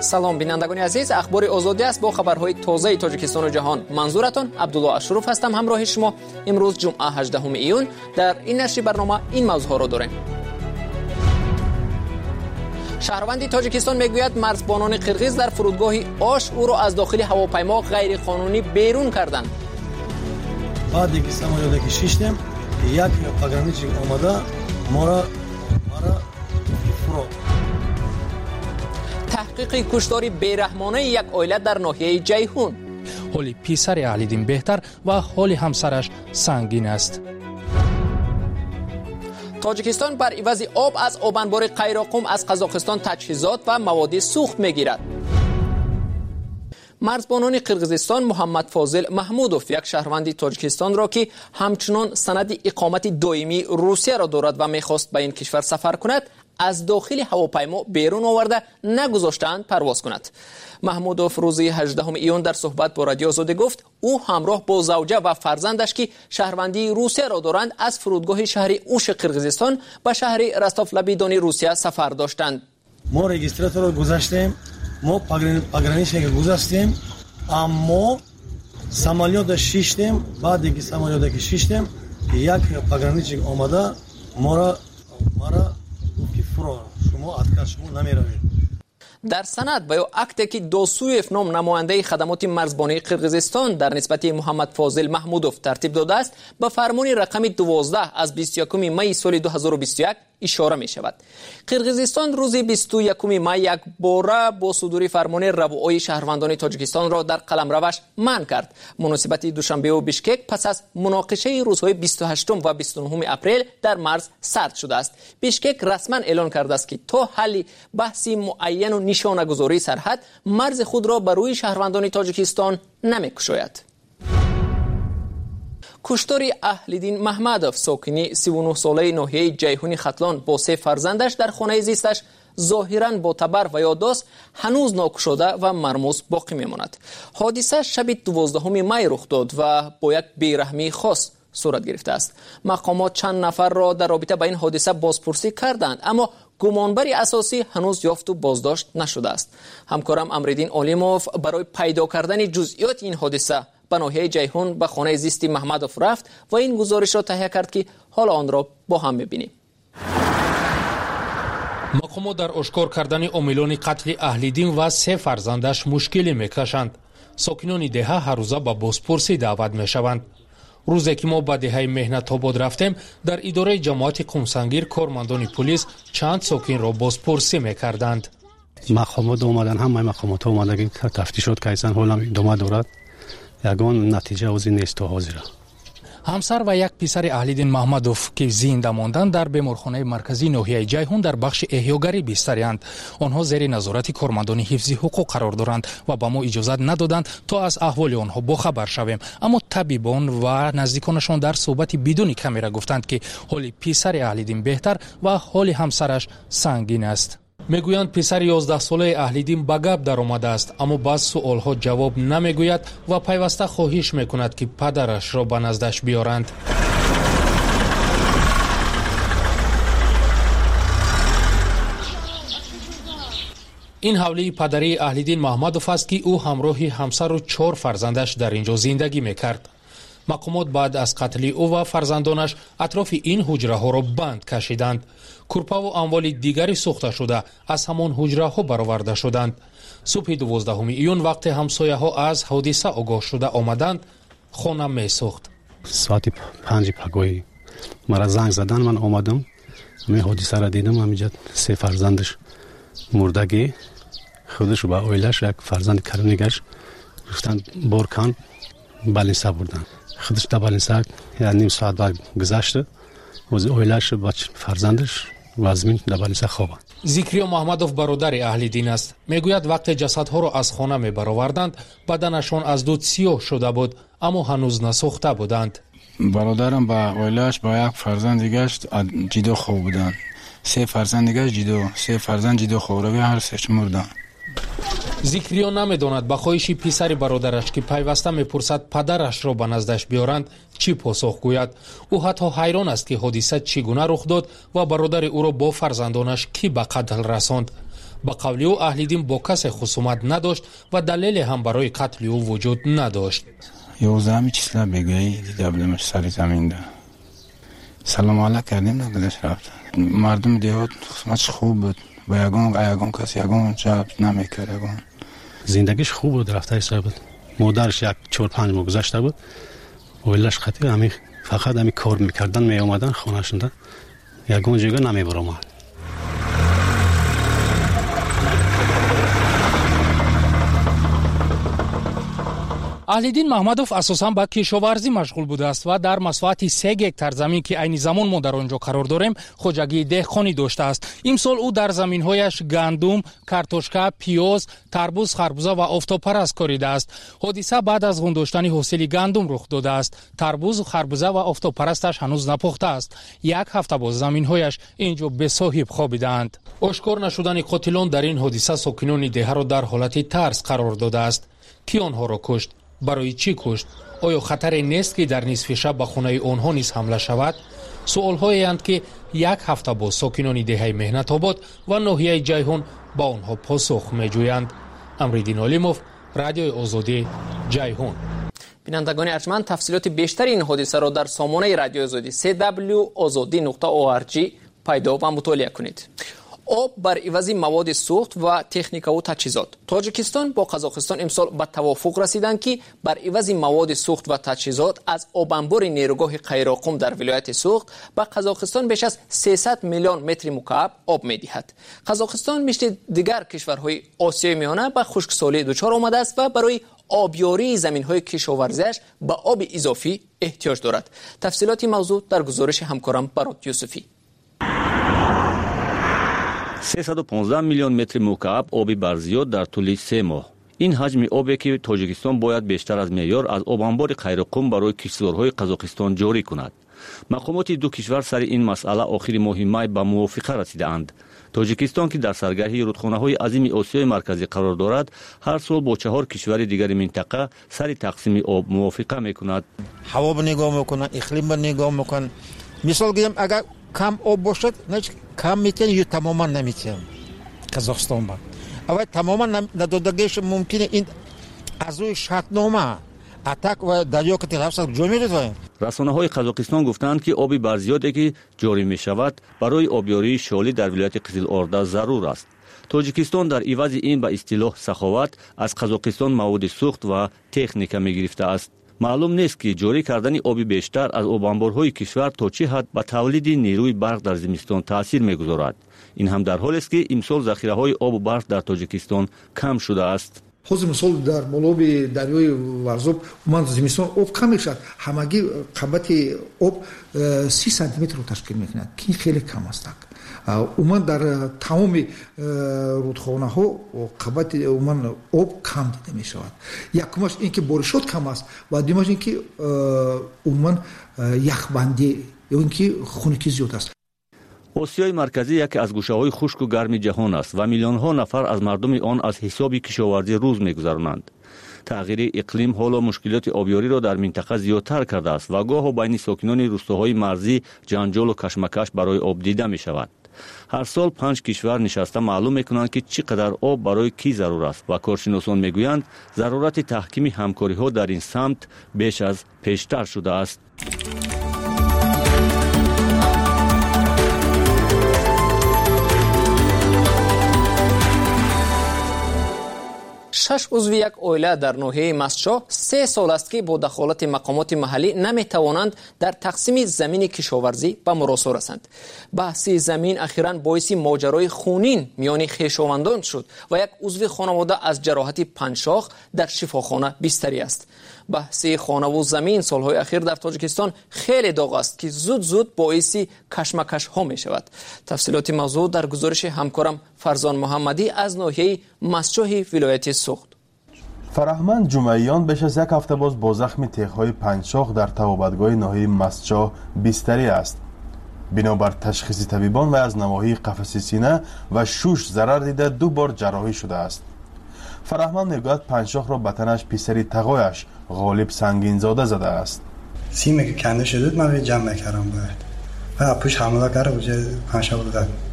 سلام بینندگان عزیز، اخبار آزادی است با خبرهای تازه تاجیکستان و جهان. منظورتون عبدالله اشرف هستم. همراه شما امروز جمعه 18 ایون در این نشر برنامه این موضوع ها را داریم. شهروند تاجیکستان میگوید مرزبانان قرغیز در فرودگاه آش او را از داخل هواپیما غیر قانونی بیرون کردند. بعدی که سمایاده که شیشتم یک پاگرانیچی آمده مارا فرو. تحقیق کشتار بیرحمانه یک عائله در ناحیه جیهون. حال پسر اهلیدین بهتر و حال همسرش سنگین است. تاجیکستان بر عوض آب از آبانبار قیراقم از قزاقستان تجهیزات و مواد سوخت میگیرد. مرزبانان قرغیزستان محمد فاضل محمودوف یک شهروند تاجیکستان را که همچنان سند اقامت دائمی روسیه را دارد و میخواست به این کشور سفر کند از داخل هواپیما بیرون آورده نگذاشتند پرواز کند. محمودوف روز 18 ایون در صحبت با رادیو آزادی گفت او همراه با زوجه و فرزندش که شهروندی روسیه را دارند از فرودگاه شهر اوش قرغیزستان به شهر رستاف-لبیدانی روسیه سفر داشتند. ما رجیستراتور رو گذاشتیم، ما پاگرانیشی که گذاشتیم، اما سمالیات شیشتیم. بعدی که سمالیات شیشتیم یک پاگرانیچی آمده ما که فرو شما ادکش شما نمیروید. در سند و یا اکتی که دوسویف نام نماینده خدمات مرزبانی قرغیزستان در نسبت محمد فاضل محمودوف ترتیب داده است به فرمان رقم 12 از 21 می سال 2021 اشاره می شود. قرغیزستان روز 21 می یک باره با صدور فرمان روای شهروندان تاجیکستان را در قلمروش منع کرد. مناسبت دوشنبه و بیشکک پس از مناقشه روزهای 28 و 29 اپریل در مرز سرد شده است. بیشکک رسما اعلان کرده است که تا حل بحث معین و نشانه‌گذاری سرحد مرز خود را بر روی شهروندان تاجیکستان نمی‌گشاید. کشتار اهلیدین محمدوف ساکن 39 ساله ناحیه جیهون ختلان با 3 فرزندش در خانه زیستش ظاهراً با تبر و یادداشت هنوز ناکشاده و مرموز باقی میماند. حادثه شب 12 می رخ داد و با یک بیرحمی خاص صورت گرفته است. مقامات چند نفر را در رابطه با این حادثه بازپرسی کردند، اما گمانبر اساسی هنوز یافت و بازداشت نشده است. همکارم امریدین علیموف برای پیدا کردن جزئیات این حادثه به ناحیه جیهون به خانه زیست محمدوف رفت و این گزارش را تهیه کرد که حالا آن را با هم ببینیم. مقامات در اشکار کردن عاملان قتل اهلیدین و 3 فرزندش مشکلی میکشند. ساکنان دهه هر روزه به بازپرسی دعوت میشوند. روزی که ما به دهه مهنت آباد رفتیم در اداره جماعت قمسنگیر کارمندان پلیس چند ساکن را بازپرسی میکردند. مقامات اومدن، همه مقامات اومدن که تفتیشات کردن، حالا ادامه دارد. یگان نتیجه از این نیست و حاضره. همسر و یک پسر اهلیدین محمدوف که زنده ماندند در بیمارخانه مرکزی ناحیه جیهون در بخش احیاگری بستری‌اند. آنها زیر نظارت کارمندان حفظ حقوق قرار دارند و به ما اجازه ندادند تا از احوال آنها باخبر شویم. اما طبیبان و نزدیکانشان در صحبت بدون کامera گفتند که حال پسر اهلیدین بهتر و حال همسرش سنگین است. میگویند پسر 11 ساله اهلیدین به گپ در آمده است، اما بعض سوالها جواب نمیگوید و پیوسته خواهش میکند که پدرش را به نزدش بیارند. این حوله پدری اهلیدین محمدوف است که او همراه همسر و 4 فرزندش در اینجا زندگی میکرد. مقامات بعد از قتل او و فرزندانش اطراف این حجره ها را بند کشیدند. کورپا و اموال دیگری سوخته شده از همان حجره ها برآورده شدند. صبح 12 ایون وقت همسایه ها از حادثه آگاه شده آمدند، خانه می سوخت. ساعت 5 پگاهی مرا زنگ زدن، من آمدم، می حادثه را دیدم. همینجا 3 فرزندش مردگی، خودش و با اویلش یک فرزند کرنیگش گفتن برکان بالینسا بردن. خودش در بالینسا نیم ساعت بعد گذشته و اویلش با فرزندش و زمین در بالینسا خوابند. ذکریا محمدوف برادر اهلیدین است. میگوید وقت جسدها را از خانه می برآوردند بدنشان از دود سیاه شده بود، اما هنوز نسوخته بودند. برادرم با اویلش با یک فرزند دیگرش جدا خواب بودند. 3 فرزند دیگرش جدا، 3 فرزند جدا خواب روی هر 3 مردند. ذکریا نمیداند به خواهش پسر برادرش که پیوسته میپرسد پدرش را به نزدش بیارند چی پاسخ گوید. او حتی حیران است که حادثه چگونه رخ داد و برادر او را با فرزندانش کی به قتل رساند. با قولی او اهلیدین با کس خصومت نداشت و دلیل هم برای قتل او وجود نداشت. 11 چیسلا بگویی دیده بودمش سر زمین ده. سلام علیک کردیم نگذش رفت. مردم دیواد خصومتش خوب بود. با یگان کسی یگان جاب نمیکرد یگان. زندگیش خوب بود، رفته صاحب بود. مادرش 4-5 ماه گذشته بود. اولش خطی همین فقط همین کار میکردن، می اومدن خونه‌شون یگان جگه نمیبرم. اهلیدین محمدوف اساساً با کشاورزی مشغول بوده است و در مساحت 3 هکتار زمین که عین زمان ما در آنجا قرار داریم خوجگی دهقانی داشته است. امسال او در زمین‌هایش گندم، کارتوشکا، پیاز، تربوز، خربوزه و آفتابپرست کاریده است. حادثه بعد از غنداشتن حاصل گندم رخ داده است. تربوز، خربوزه و آفتابپرستش هنوز نپخته است. 1 هفته باز زمین‌هایش اینجا به صاحب خوابیدند. آشکار نشدن قاتلان در این حادثه ساکنان دهه را در حالت ترس قرار داده است. کی آنها را کشت؟ برای چی کشت؟ آیا خطری نیست که در نصف شب به خانه آنها نیز حمله شود؟ سوال‌هایی اند که 1 هفته با ساکنان دهه مهنت آباد و ناحیه جیهون با آنها پاسخ می‌جویند. امریدین علیموف، رادیوی آزادی، جیهون. بینندگان ارجمند، تفصیلات بیشتر این حادثه را در سامانه رادیو آزادی www.azadi.org پیدا و مطالعه کنید. آب بر عوض مواد سوخت و تکنیک و تجهیزات. تاجیکستان با قزاقستان امسال به توافق رسیدند که بر عوض مواد سوخت و تجهیزات از آب انبار نیروگاه قیراقم در ولایت سوخت به قزاقستان بیش از 300 میلیون متر مکعب آب می‌دهد. قزاقستان مثل دیگر کشورهای آسیای میانه به خشکسالی دچار آمده است و برای آبیاری زمین‌های کشاورزیش به آب اضافی احتیاج دارد. تفصیلات موضوع در گزارش همکارم برات یوسفی. 315 میلیون متر مکعب آب برزیاد در طول 3 ماه. این حجم آبی که تاجیکستان باید بیشتر از معیار از آب انبار قیراقم برای کشورهای قزاقستان جاری کند. مقامات دو کشور سر این مسئله آخر ماه می به موافقه رسیدند. تاجیکستان که در سرگرمی رودخانه‌های عظیم آسیای مرکزی قرار دارد، هر سال با 4 کشور دیگر منطقه سر تقسیم آب موافقه می‌کند. هوا رو نگاه می‌کنن، اقلیم رو نگاه می‌کنن. مثال بگم اگر کم آب باشد، نه کم میتونه یا تماما نمیتونه قزاقستان با. اول تماما ندادگیش ممکنه این از روی شرطنامه اتک و دریا که تلفظ جا می‌رسه. رسانه‌های قزاقستان گفتند که آب برزیادی که جاری می‌شود برای آبیاری شالی در ولایت قزل ارده ضرور است. تاجیکستان در عوض این به اصطلاح سخاوت از قزاقستان مواد سوخت و تکنیک می‌گرفته است. معلوم نیست که جاری کردن آب بیشتر از آب انبارهای کشور تا چه حد به تولید نیروی برق در زمستان تاثیر می‌گذارد. این هم در حالی است که امسال ذخیره‌های آب و برق در تاجیکستان کم شده است. حوض مثال در ملاب دریای ورزاب من زمستان آب کم میشد، همگی قبط آب 30 سانتی متر رو تشکیل میکند که خیلی کم است. عموما در تمام رودخانه ها قبط عموما آب کم دیده می شود. یکمش اینکه بارشات کم است و دومش اینکه عموما یخبندی یا اینکه خنکی زیاد است. آسیای مرکزی یکی از گوشه‌های خشک و گرم جهان است و میلیون‌ها نفر از مردم آن از حساب کشاورزی روز می‌گذرانند. تغییر اقلیم حالا مشکلات آبیاری را در منطقه زیادتر کرده است و گاه بین ساکنان روستاهای مرزی جنجال و کشمکش برای آب دیده می‌شود. هر سال 5 کشور نشسته معلوم می‌کنند که چقدر آب برای کی ضرور است و کارشناسان می‌گویند ضرورت تحکیم همکاری‌ها در این سمت بیش از پیشتر شده است. 6 عضو یک عائله در ناحیه مسچا 3 سال است که با دخالت مقامات محلی نمیتوانند در تقسیم زمین کشاورزی به مراسا رسند. بحث زمین اخیراً باعث ماجرای خونین میان خویشاوندان شد و یک عضو خانواده از جراحت پنشاخ در شفاخانه بستری است. بحث خانه و زمین سالهای اخیر در تاجیکستان خیلی داغ است که زود باعث کشمکش ها می شود. تفصیلات موضوع در گزارش همکارم فرزان محمدی از ناحیه مسچاه ولایت سوخت. فرهمند جمعیان بیش از 1 هفته باز با زخم تیغ‌های پنچاخ در توابتگاه ناحیه مسچاه بستری است. بنابر تشخیص طبیبان و از نواحی قفس سینه و شوش ضرر دیده 2 بار جراحی شده است. فرهمند میگوید پنچاخ را به تنش پسری تقایش غالب سنگین زاده زده است. سیمی که کنده شده من جمع کردم باید و پوش حمله کرده وجه پنچاخ داد.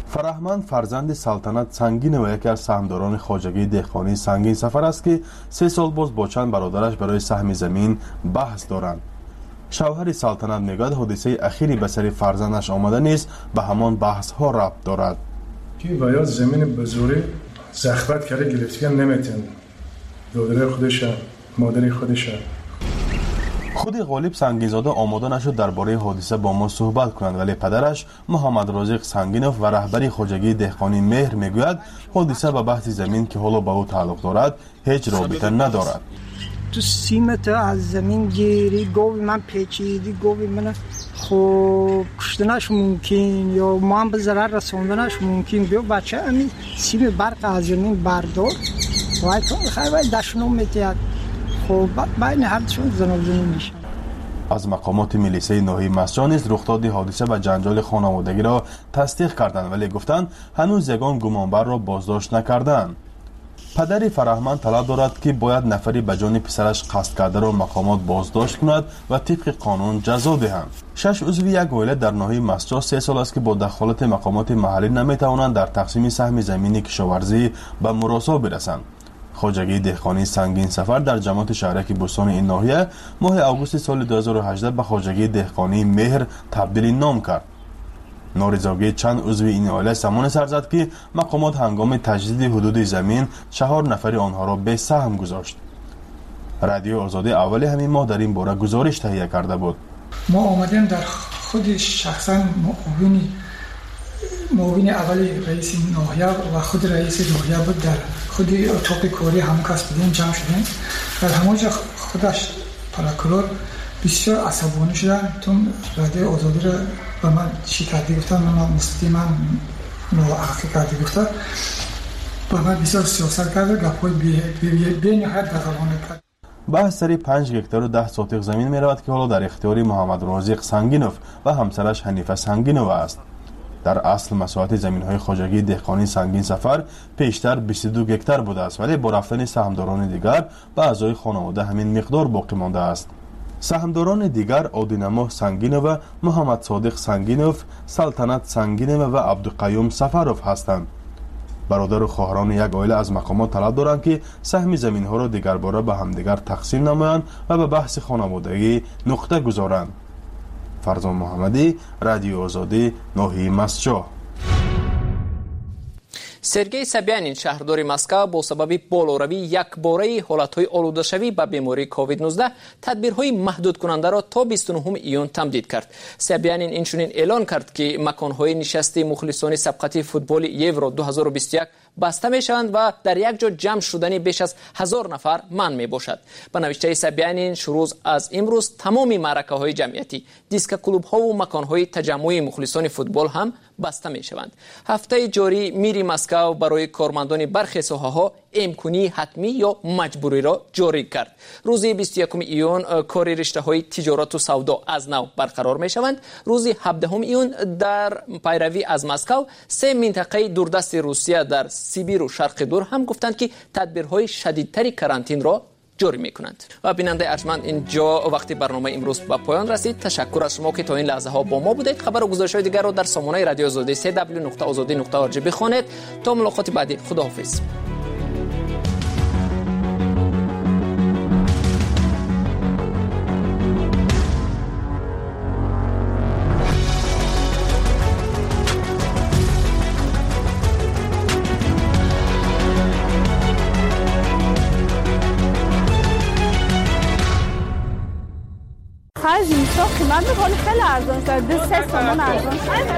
فرهمند فرزند سلطنت سنگین و یکی از سهمداران خواجگی دهقانی سنگین سفر است که 3 سال باز با چند برادرش برای سهم زمین بحث دارند. شوهر سلطنت میگوید حادثه اخیری به سر فرزندش آمده نیست به همان بحث ها ربط دارد. که باید زمین بزوری زخمت کرده گرفتگان نمیتن دادر خودش مادر خودش. خود غالب سنگینزاده آماده نشد درباره حادثه با ما صحبت کنند، ولی پدرش محمد رازق سنگینوف و رهبری خواجگی دهقانی مهر میگوید حادثه به بحث زمین که حالا به او تعلق دارد هیچ رابطه ندارد. تو سیمت از زمین گیری گوی من پیچیدی گوی من خب کشتنش ممکن یا من به ضرر رسوندنش ممکن. بیو بچه همین سیم برق از زمین بردار وای تو خیلی باید دشنو میتید خب بین هرشون زنابزنی میشن. از مقامات میلیسه ناحیه مسجد نیز رخداد حادثه و جنجال خانوادگی را تصدیق کردند، ولی گفتند هنوز یگان گمانبر را بازداشت نکردند. پدر فرهمند طلب دارد که باید نفری به جان پسرش قصد کرده را مقامات بازداشت کند و طبق قانون جزا دهند. 6 عضو یک عائله در ناحیه مسجد 3 سال است که با دخالت مقامات محلی نمیتوانند در تقسیم سهم زمین کشاورزی به مراسا برسند. خواجگی دهقانی سنگین سفر در جماعت شهرک بستان این ناحیه ماه آگوست سال 2018 به خواجگی دهقانی مهر تبدیل نام کرد. نارضایتی چند عضو این عائله زمان سر زد که مقامات هنگام تجدید حدود زمین 4 نفر آنها را به سهم گذاشت. رادیو آزادی اول همین ماه در این باره گزارش تهیه کرده بود. ما آمدیم در خود شخصا معاون اول رئیس ناحیه و خود رئیس ناحیه بود در خود اتاق کاری همکاس بودیم جمع شدیم. در همونجا خودش پراکرور بسیار عصبانی شدن تون رادیو آزادی را به من چی کردی گفتن من مستقیم من ناحقی کردی گفتن به من بسیار سیاست کرد و گپای بی نهایت بغلانه کرد. بحث سری 5 هکتار و 10 سوتیق زمین می رود که حالا در اختیار محمد رازق سنگینوف و همسرش حنیفه سنگینوف است. در اصل مساحت زمین‌های خواجگی دهقانی سنگین سفر پیشتر 22 هکتار بوده است، ولی با رفتن سهمداران دیگر به اعضای خانواده همین مقدار باقی مانده است. سهمداران دیگر عادینما سنگینوف و محمد صادق سنگینوف، سلطنت سنگینوف و عبدالقیوم سفروف هستند. برادر و خواهران یک عائله از مقامات طلب دارند که سهم زمین‌ها را دیگر باره به همدیگر تقسیم نمایند و به بحث خانوادگی نقطه گذارند. فرزان محمدی، رادیو آزادی، ناحیه مسجد. سرگئی سابیانین شهرداری مسکو با سبب بالوروی یکباره حالت‌های آلوده‌شوی به بیماری کووید 19 تدبیرهای محدود کننده را تا 29 ایون تمدید کرد. سابیانین اینچنین اعلان کرد که مکان‌های نشست مخلصان سبقتی فوتبال یورو 2021 بسته می شوند و در یک جا جمع شدن بیش از 1000 نفر منع می باشد. به نوشته سابیانین شروع از امروز تمام معرکه‌های جمعیتی، دیسک کلوب‌ها و مکان‌های تجمع مخلصان فوتبال هم بسته می شوند. هفته جاری میری مسکو برای کارمندان برخی ساحه‌ها امکانی حتمی یا مجبوری را جاری کرد. روز 21 ایون کار رشته‌های تجارت و سودا از نو برقرار می شوند. روز 17 ایون در پیروی از مسکو 3 منطقه دوردست روسیه در سیبیر و شرق دور هم گفتند که تدبیرهای شدیدتری کرانتین را جاری میکنند. و بیننده ارجمند اینجا وقتی برنامه امروز به پایان رسید. تشکر از شما که تا این لحظه ها با ما بودید. خبر و گزارش‌های دیگر را در سامانه رادیو آزادی www.azadi.org بخوانید. تا ملاقات بعدی، خداحافظ. من می‌خوام خیلی ارزان شد 3 تومان ارزان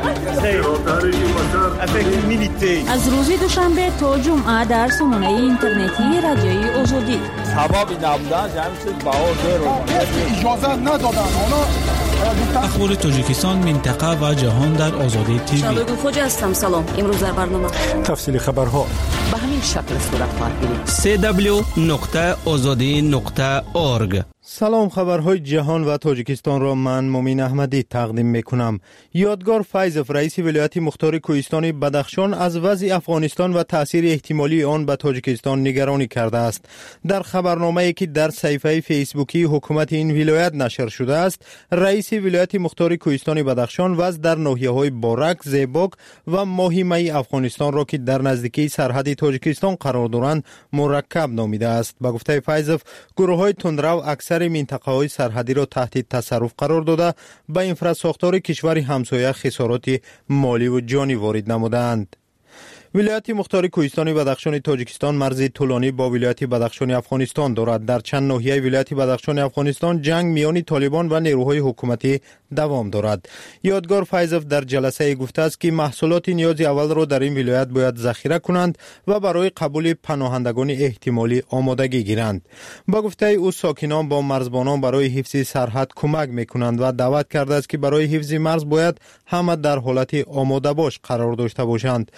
از روز دوشنبه تا جمعه در سامانه اینترنتی رادیوی آزادی سبب نبودن جمعیت باور اجازه ندادن اخبار تاجیکستان، منطقه و جهان در آزادی تیوی. شادو فوجی هستم. سلام. امروز در برنامه تفصیل خبرها به همین شکل صورت خواهد گرفت. www.azadi.org سلام، خبرهای جهان و تاجیکستان را من مومین احمدی تقدیم میکنم. یادگار فیضوف رئیس ولایت مختار کوهستان بدخشان از وضع افغانستان و تاثیر احتمالی آن به تاجیکستان نگرانی کرده است. در خبرنامه‌ای که در صفحه فیسبوکی حکومت این ولایت نشر شده است، رئیس ولایت مختار کوهستان بدخشان وضع در ناحیه‌های بارک، زیباک و ماهیمه افغانستان را که در نزدیکی سرحد تاجیکستان قرار دارند مرکب نامیده است. با گفته فیضوف، گروه‌های تندرو اکثر منطقه‌های سرحدی را تحت تصرف قرار داده به انفراساختار کشور همسایه خسارات مالی و جانی وارد نمودند. ولایت مختار کوهستان بدخشان تاجیکستان مرز طولانی با ولایت بدخشان افغانستان دارد. در چند ناحیه ولایت بدخشان افغانستان جنگ میان طالبان و نیروهای حکومتی دوام دارد. یادگار فیضوف در جلسه گفته است که محصولات نیاز اول را در این ولایت باید ذخیره کنند و برای قبول پناهندگان احتمالی آمادگی گیرند. با گفته او، ساکنان با مرزبانان برای حفظ سرحد کمک میکنند و دعوت کرده است که برای حفظ مرز باید همه در حالت آماده باش قرار داشته باشند.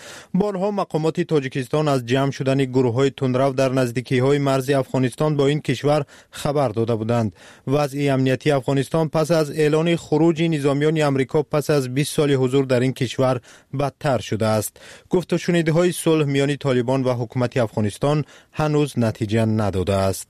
مقامات تاجیکستان از جمع شدن گروه‌های تندرو در نزدیکی‌های مرز افغانستان با این کشور خبر داده بودند. وضع امنیتی افغانستان پس از اعلان خروج نظامیان آمریکا پس از 20 سال حضور در این کشور بدتر شده است. گفت و شنوده‌های صلح میان طالبان و حکومت افغانستان هنوز نتیجه نداده است.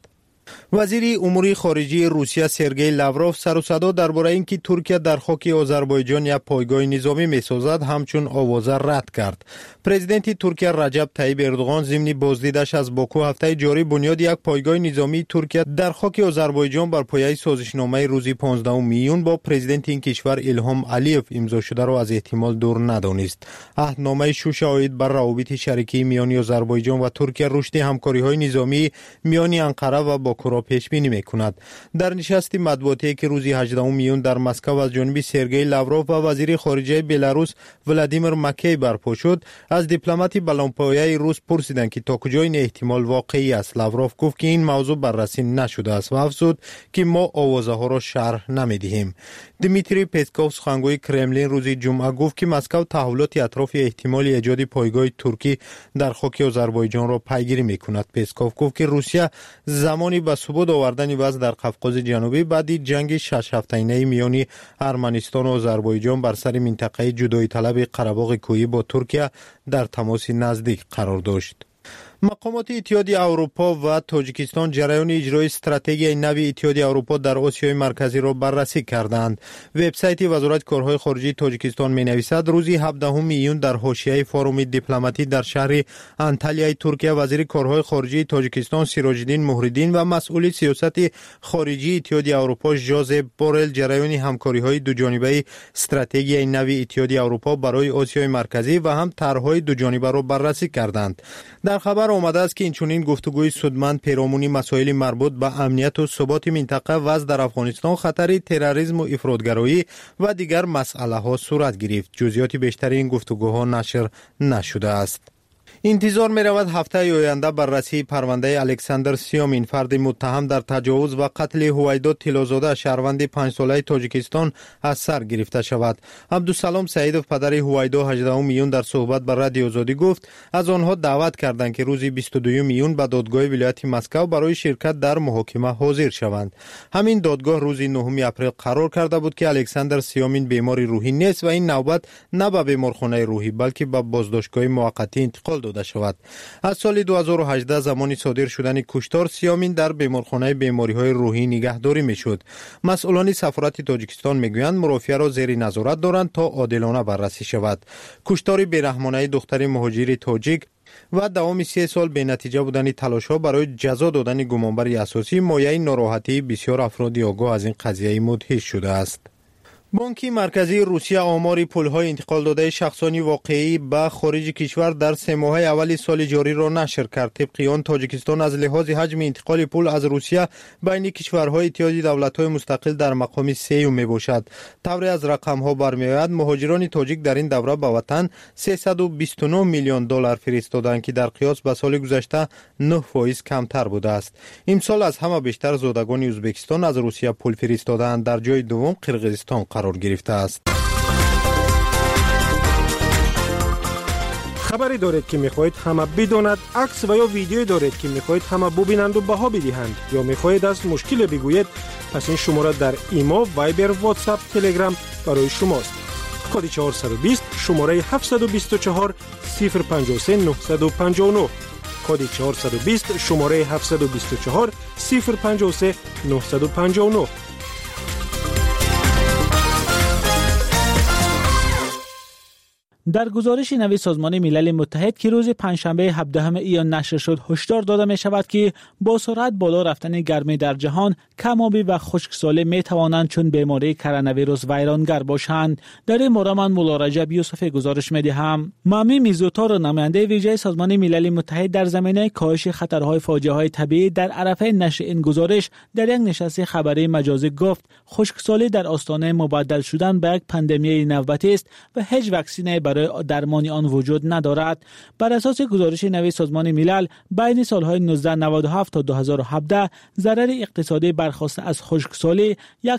وزیر امور خارجه روسیه سرگئی لاوروف سر و صدا درباره اینکه ترکیه در خاک آذربایجان یک پایگاه نظامی می‌سازد همچون آوازه رد کرد. پرزیدنت ترکیه رجب طیب اردوغان ضمن بازدیدش از باکو هفته جاری بنیاد یک پایگاه نظامی ترکیه در خاک آذربایجان بر پایه سازشنامه روز 15 میون با پرزیدنت این کشور ایلهام علیف امضا شده را از احتمال دور ندانست. عهدنامه 6 عاید بر روابط شریکی میان آذربایجان و ترکیه رشد همکاری‌های نظامی میان انقره و باکو را پیش بینی می‌کند. در نشست مطبوعاتی که روز 18 میون در مسکو از جانب سرگئی لاوروف و وزیر خارجه بلاروس ولادیمیر مکی برپا شد، از دیپلمات بلندپایه روس پرسیدند که تا کجا این احتمال واقعی است. لاوروف گفت که این موضوع بررسی نشده است و افزود که ما آوازه ها را شرح نمی‌دهیم. دمیتری پسکوف سخنگوی کرملین روز جمعه گفت که مسکو تحولات اطراف احتمال ایجاد پایگاه ترکی در خاک آذربایجان را پیگیری می‌کند. پسکوف گفت که روسیه زمانی به ثبات آوردن وضع در قفقاز جنوبی بعد جنگ 6 هفته‌ای میان ارمنستان و آذربایجان بر سر منطقه جدایی طلب قره‌باغ کوهی با ترکیه در تماس نزدیک قرار داشت. مقامات اتحادیه اروپا و تاجیکستان جریان اجرای استراتژی نو اتحادیه اروپا در آسیای مرکزی را بررسی کردند. وبسایت وزارت کارهای خارجه تاجیکستان می‌نویسد روز 17 میون در حاشیه فوروم دیپلماتی در شهر انتالیای ترکیه وزیر کارهای خارجه تاجیکستان سیراج‌الدین مهرالدین و مسئول سیاست خارجی اتحادیه اروپا ژوزپ بورل جریان همکاری‌های دوجانبه استراتژی نو اتحادیه اروپا برای آسیای مرکزی و هم طرح‌های دوجانبه را بررسی کردند. در خبر آمده است که اینچنین گفتگوی سودمند پیرامون مسائل مربوط به امنیت و ثبات منطقه، وضع در افغانستان، خطر تروریسم و افراطگرایی و دیگر مسئله ها صورت گرفت. جزئیات بیشتر این گفتگوها نشر نشده است. انتظار می رود هفته آینده بررسی پرونده الکساندر سیامین، فرد متهم در تجاوز و قتل هویدا طلازاده شهروند 5 ساله تاجیکستان، از سر گرفته شود. عبدالسلام سعیدوف پدر هویدا 18 میون در صحبت با رادیو آزادی گفت از آنها دعوت کردند که روز 22 میون به دادگاه ولایت مسکو برای شرکت در محاکمه حاضر شوند. همین دادگاه روز 9 اپریل قرار کرده بود که الکساندر سیامین بیمار روحی نیست و این نوبت نه به بیمارخانه روحی بلکه به بازداشتگاه موقتی انتقال داده شود. از سال 2018 زمانی صادر شدن کشتار سیامین در بیمارخانه بیماری‌های روحی نگهداری می‌شد. مسئولان سفارت تاجیکستان می‌گویند مرافعه را زیر نظارت دارند تا عادلانه بررسی شود. کشتار بی‌رحمانه دختر مهاجر تاجیک و دوام 3 سال به نتیجه بودن تلاش‌ها برای جزا دادن گمانبر اساسی مایه ناراحتی بسیار افراد آگاه از این قضیه مدهش شده است. بانک مرکزی روسیه آمار پول‌های انتقال داده شخصانی واقعی به خارج کشور در 3 ماه اول سال جاری را نشر کرد. طبق آن تاجیکستان از لحاظ حجم انتقال پول از روسیه بین کشورهای اتحادیه دولت‌های مستقل در مقام 3 میباشد. طوری از رقم‌ها برمی‌آید مهاجران تاجیک در این دوره به وطن 329 میلیون دلار فرستادند که در قیاس به سال گذشته 9% کمتر بوده است. امسال از همه بیشتر زادگان ازبکستان از روسیه پول فرستادند. در جای دوم قرقیزستان قرار گرفته است. خبری دارید که میخواهید همه بداند، عکس و یا ویدیویی دارید که میخواهید همه ببینند و بها بدهند، یا میخواهید از مشکل بگویید، پس این شماره در ایما، وایبر، واتساپ، تلگرام برای شماست. کد 420 شماره 724 053 959. کد 420 شماره 724 053 959. در گزارش نوی سازمان ملل متحد که روز پنجشنبه 17 ایار نشر شد، هشدار داده می شود که با سرعت بالا رفتن گرمی در جهان، کم‌آبی و خشکسالی می توانند چون بیماری کرونا ویروس ویرانگر باشند. در این مورد من مولا رجب یوسف گزارش می دهم. مامی میزوتارو، نماینده ویژه سازمان ملل متحد در زمینه کاهش خطرهای فاجعه‌های طبیعی، در عرفه نشر این گزارش در یک نشست خبری مجازی گفت خشکسالی در آستانه مبدل شدن به یک پاندمی نوبتی است و هیچ واکسنی برای درمان آن وجود ندارد. بر اساس گزارش نوی سازمان ملل، بین سالهای 1997 تا 2017 ضرر اقتصادی برخاسته از خشکسالی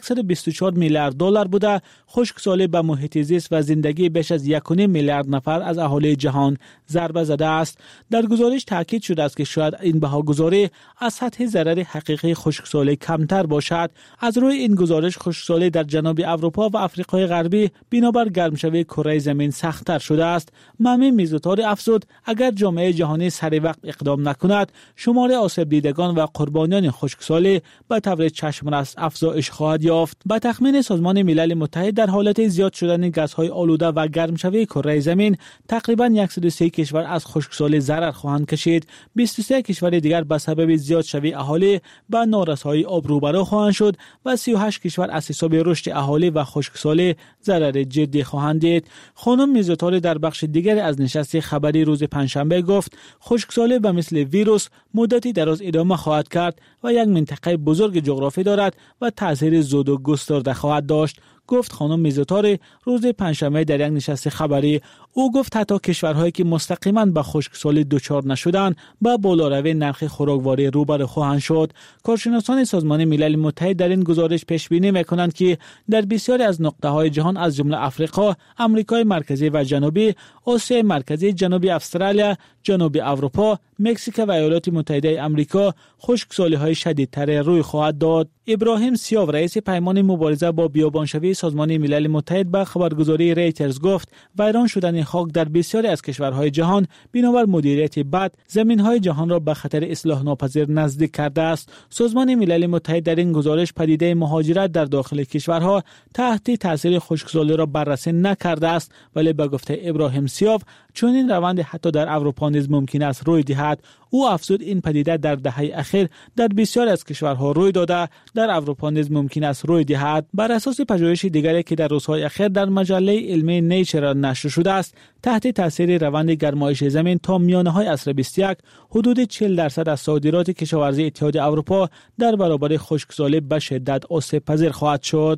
124 میلیارد دلار بوده. خشکسالی به محیط زیست و زندگی بیش از 1.5 میلیارد نفر از اهالی جهان ضربه زده است. در گزارش تاکید شده است که شاید این بهاگذاری از سطح ضرر حقیقی خشکسالی کمتر باشد. از روی این گزارش، خشکسالی در جنوب اروپا و آفریقای غربی بنابر گرمشوی کره زمین سخت‌تر شده است. مامی میزوتاری افزود اگر جامعه جهانی سری وقت اقدام نکند، شمار آسیب دیدگان و قربانیان خشکسالی به طور چشم‌رس افزایش خواهد یافت. به تخمین سازمان ملل متحد، در حالت زیاد شدن گازهای آلوده و گرمشوی کره زمین، تقریباً 130 کشور از خشکسالی ضرر خواهند کشید. 23 کشور دیگر به سبب زیاد شوی اهالی به نارسایی آب روبرو خواهند شد و 38 کشور از حساب رشد اهالی و خشکسالی ضرر جدی خواهند دید. خانم میزوتاری در بخش دیگر از نشست خبری روز پنجشنبه گفت خشکسالی به مثل ویروس مدتی دراز ادامه خواهد کرد و یک منطقه بزرگ جغرافی دارد و تاثیر زود و گسترده خواهد داشت. گفت خانم میزوتاری روز پنجشنبه در یک نشست خبری. او گفت حتی کشورهایی که مستقیما به خشکسالی دچار نشدند با بالاروی نرخ خوراکواری روبرو خواهند شد. کارشناسان سازمان ملل متحد در این گزارش پیش بینی می‌کنند که در بسیاری از نقطه‌های جهان از جمله آفریقا، آمریکای مرکزی و جنوبی، آسیای مرکزی، جنوبی استرالیا، جنوبی اروپا، مکزیک و ایالات متحده آمریکا خشکسالی‌های شدیدتر روی خواهد داد. ابراهیم سیاو، رئیس پیمان مبارزه با بیابانشوی سازمان ملل متحد، به خبرگزاری ریترز گفت ویران شدن خاک در بسیاری از کشورهای جهان بنابر مدیریت بد زمین‌های جهان را به خطر اصلاح ناپذیر نزدیک کرده است. سازمان ملل متحد در این گزارش پدیده مهاجرت در داخل کشورها تحت تاثیر خشکسالی را بررسی نکرده است، ولی به گفته ابراهیم سیاو چون این روند حتی در اروپا نیز ممکن است روی دهد. او افزود این پدیده در دهه اخیر در بسیاری از کشورها روی داده، در اروپا نیز ممکن است روی دهد. بر اساس پژوهش دیگری که در روزهای اخیر در مجله علمی نیچر نشر شده است، تحت تاثیر روند گرمایش زمین تا میانه‌های عصر 21 حدود 40% از صادرات کشاورزی اتحاد اروپا در برابر خشکسالی به شدت آسیب پذیر خواهد شد.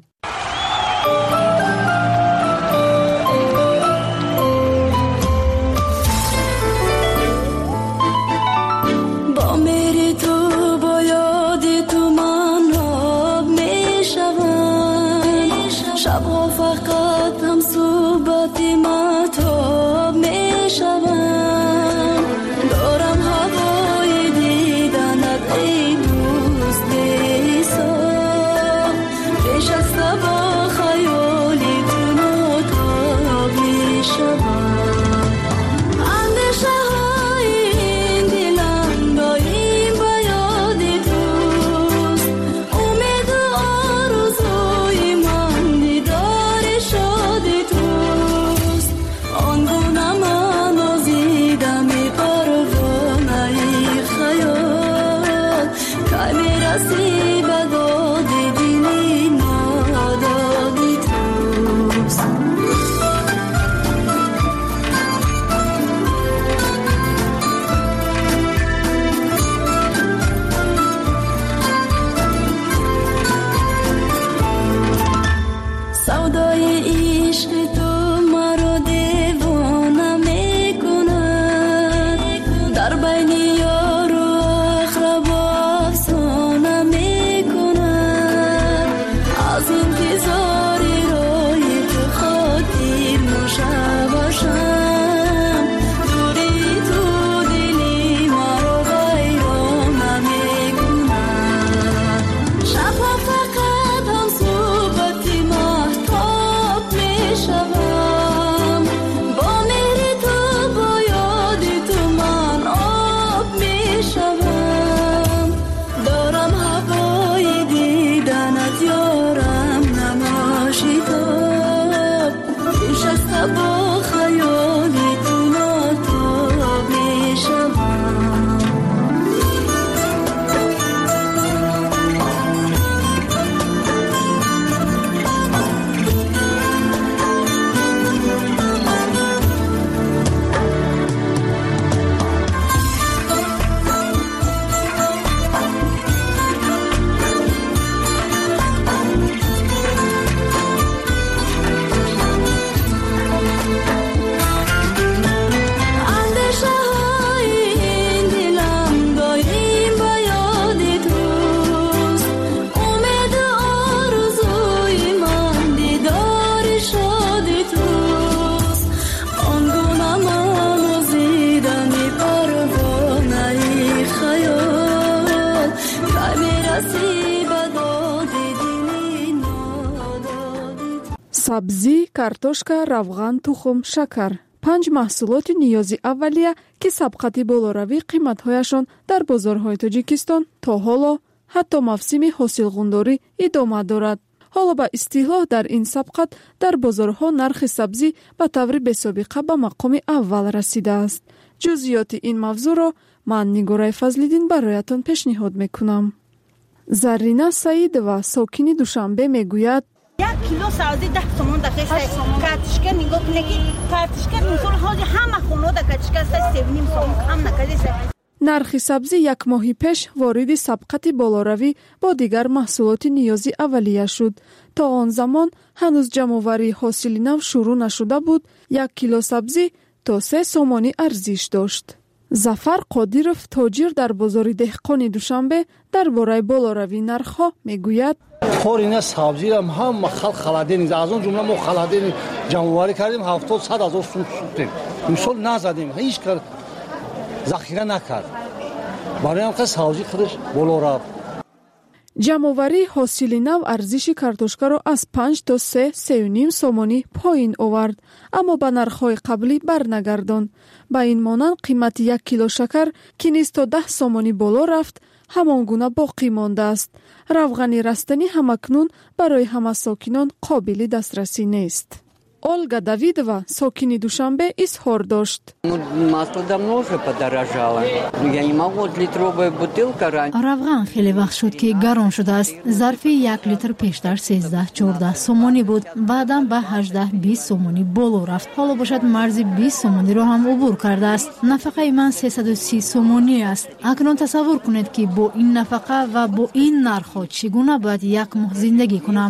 сабзӣ, картошка, равған, тухм, шакар. 5 маҳсулоти ниёзи аввалия ки сабқати болоравӣ қиматҳояшон дар бозорҳои Тоҷикистон то ҳоло ҳатто мавсими ҳосилғундорӣ идома дорад. ҳоло ба истиҳлоҳ дар ин сабқат дар бозорҳо нархи сабзӣ ба таври бесобиқа ба мақоми аввал расидааст. ҷузъиёти ин мавзӯъро ман Нигораи Фазлиддин бароятон пешниҳод мекунам. Зарина Саидова, сокини Душанбе, мегӯяд: 1 кило сабзӣ 10 сомон дақиқа. Картишка нигоҳ кунед ки картишка мисол ҳозир ҳама хонада картишка 3.5 сомон кам накардеса. нархи сабзӣ як моҳи пеш вориди сабқати болоравӣ бо дигар маҳсулоти ниёзи аввалия шуд. то он замон ҳанӯз ҷамъоварии ҳосили нав шурӯъ нашуда буд. 1 кило сабзӣ то 3 сомонӣ арзиш дошт. Зафар Қодиров, тоҷир дар бозори деҳқони Душанбе, дар бораи болоравии нархҳо мегӯяд: خورینه سبزی هم خلق خلادین از اون جمله ما خلادین جمعواری کردیم 70-100 هزار سوم سوختیم مثال نزدیم هیچ کار ذخیره نکرد برای اینکه سبزی خودش بالا رفت. ҷамъоварии ҳосили нав арзиши картошкаро аз 5 то 3.5 сомонӣ поин овард, аммо ба нархҳои қаблӣ барнагардонд. ба ин монанд қимати 1 кило шакар ки низ то 10 сомонӣ боло рафт, ҳамон гуна боқӣ мондааст. равғани растанӣ ҳамакнун барои ҳама сокинон қобили дастрасӣ нест. Ольга Давидова, сокини Душанбе, изҳор дошт: масло давно уже подорожало. Я не могу, литровая бутылка раньше. равған хеле вақт шуд ки гарон шудааст. зарфи 1 литр пештар 13-14 сомонӣ буд, баъдан ба 18-20 сомонӣ боло рафт. ҳоло бошад марзи 20 сомониро ҳам убур кардааст. нафақаи ман 330 сомонӣ аст. акнун тасаввур кунед ки бо ин нафақа ва бо ин нархҳо чӣ гуна бояд як моҳ зиндагӣ кунам.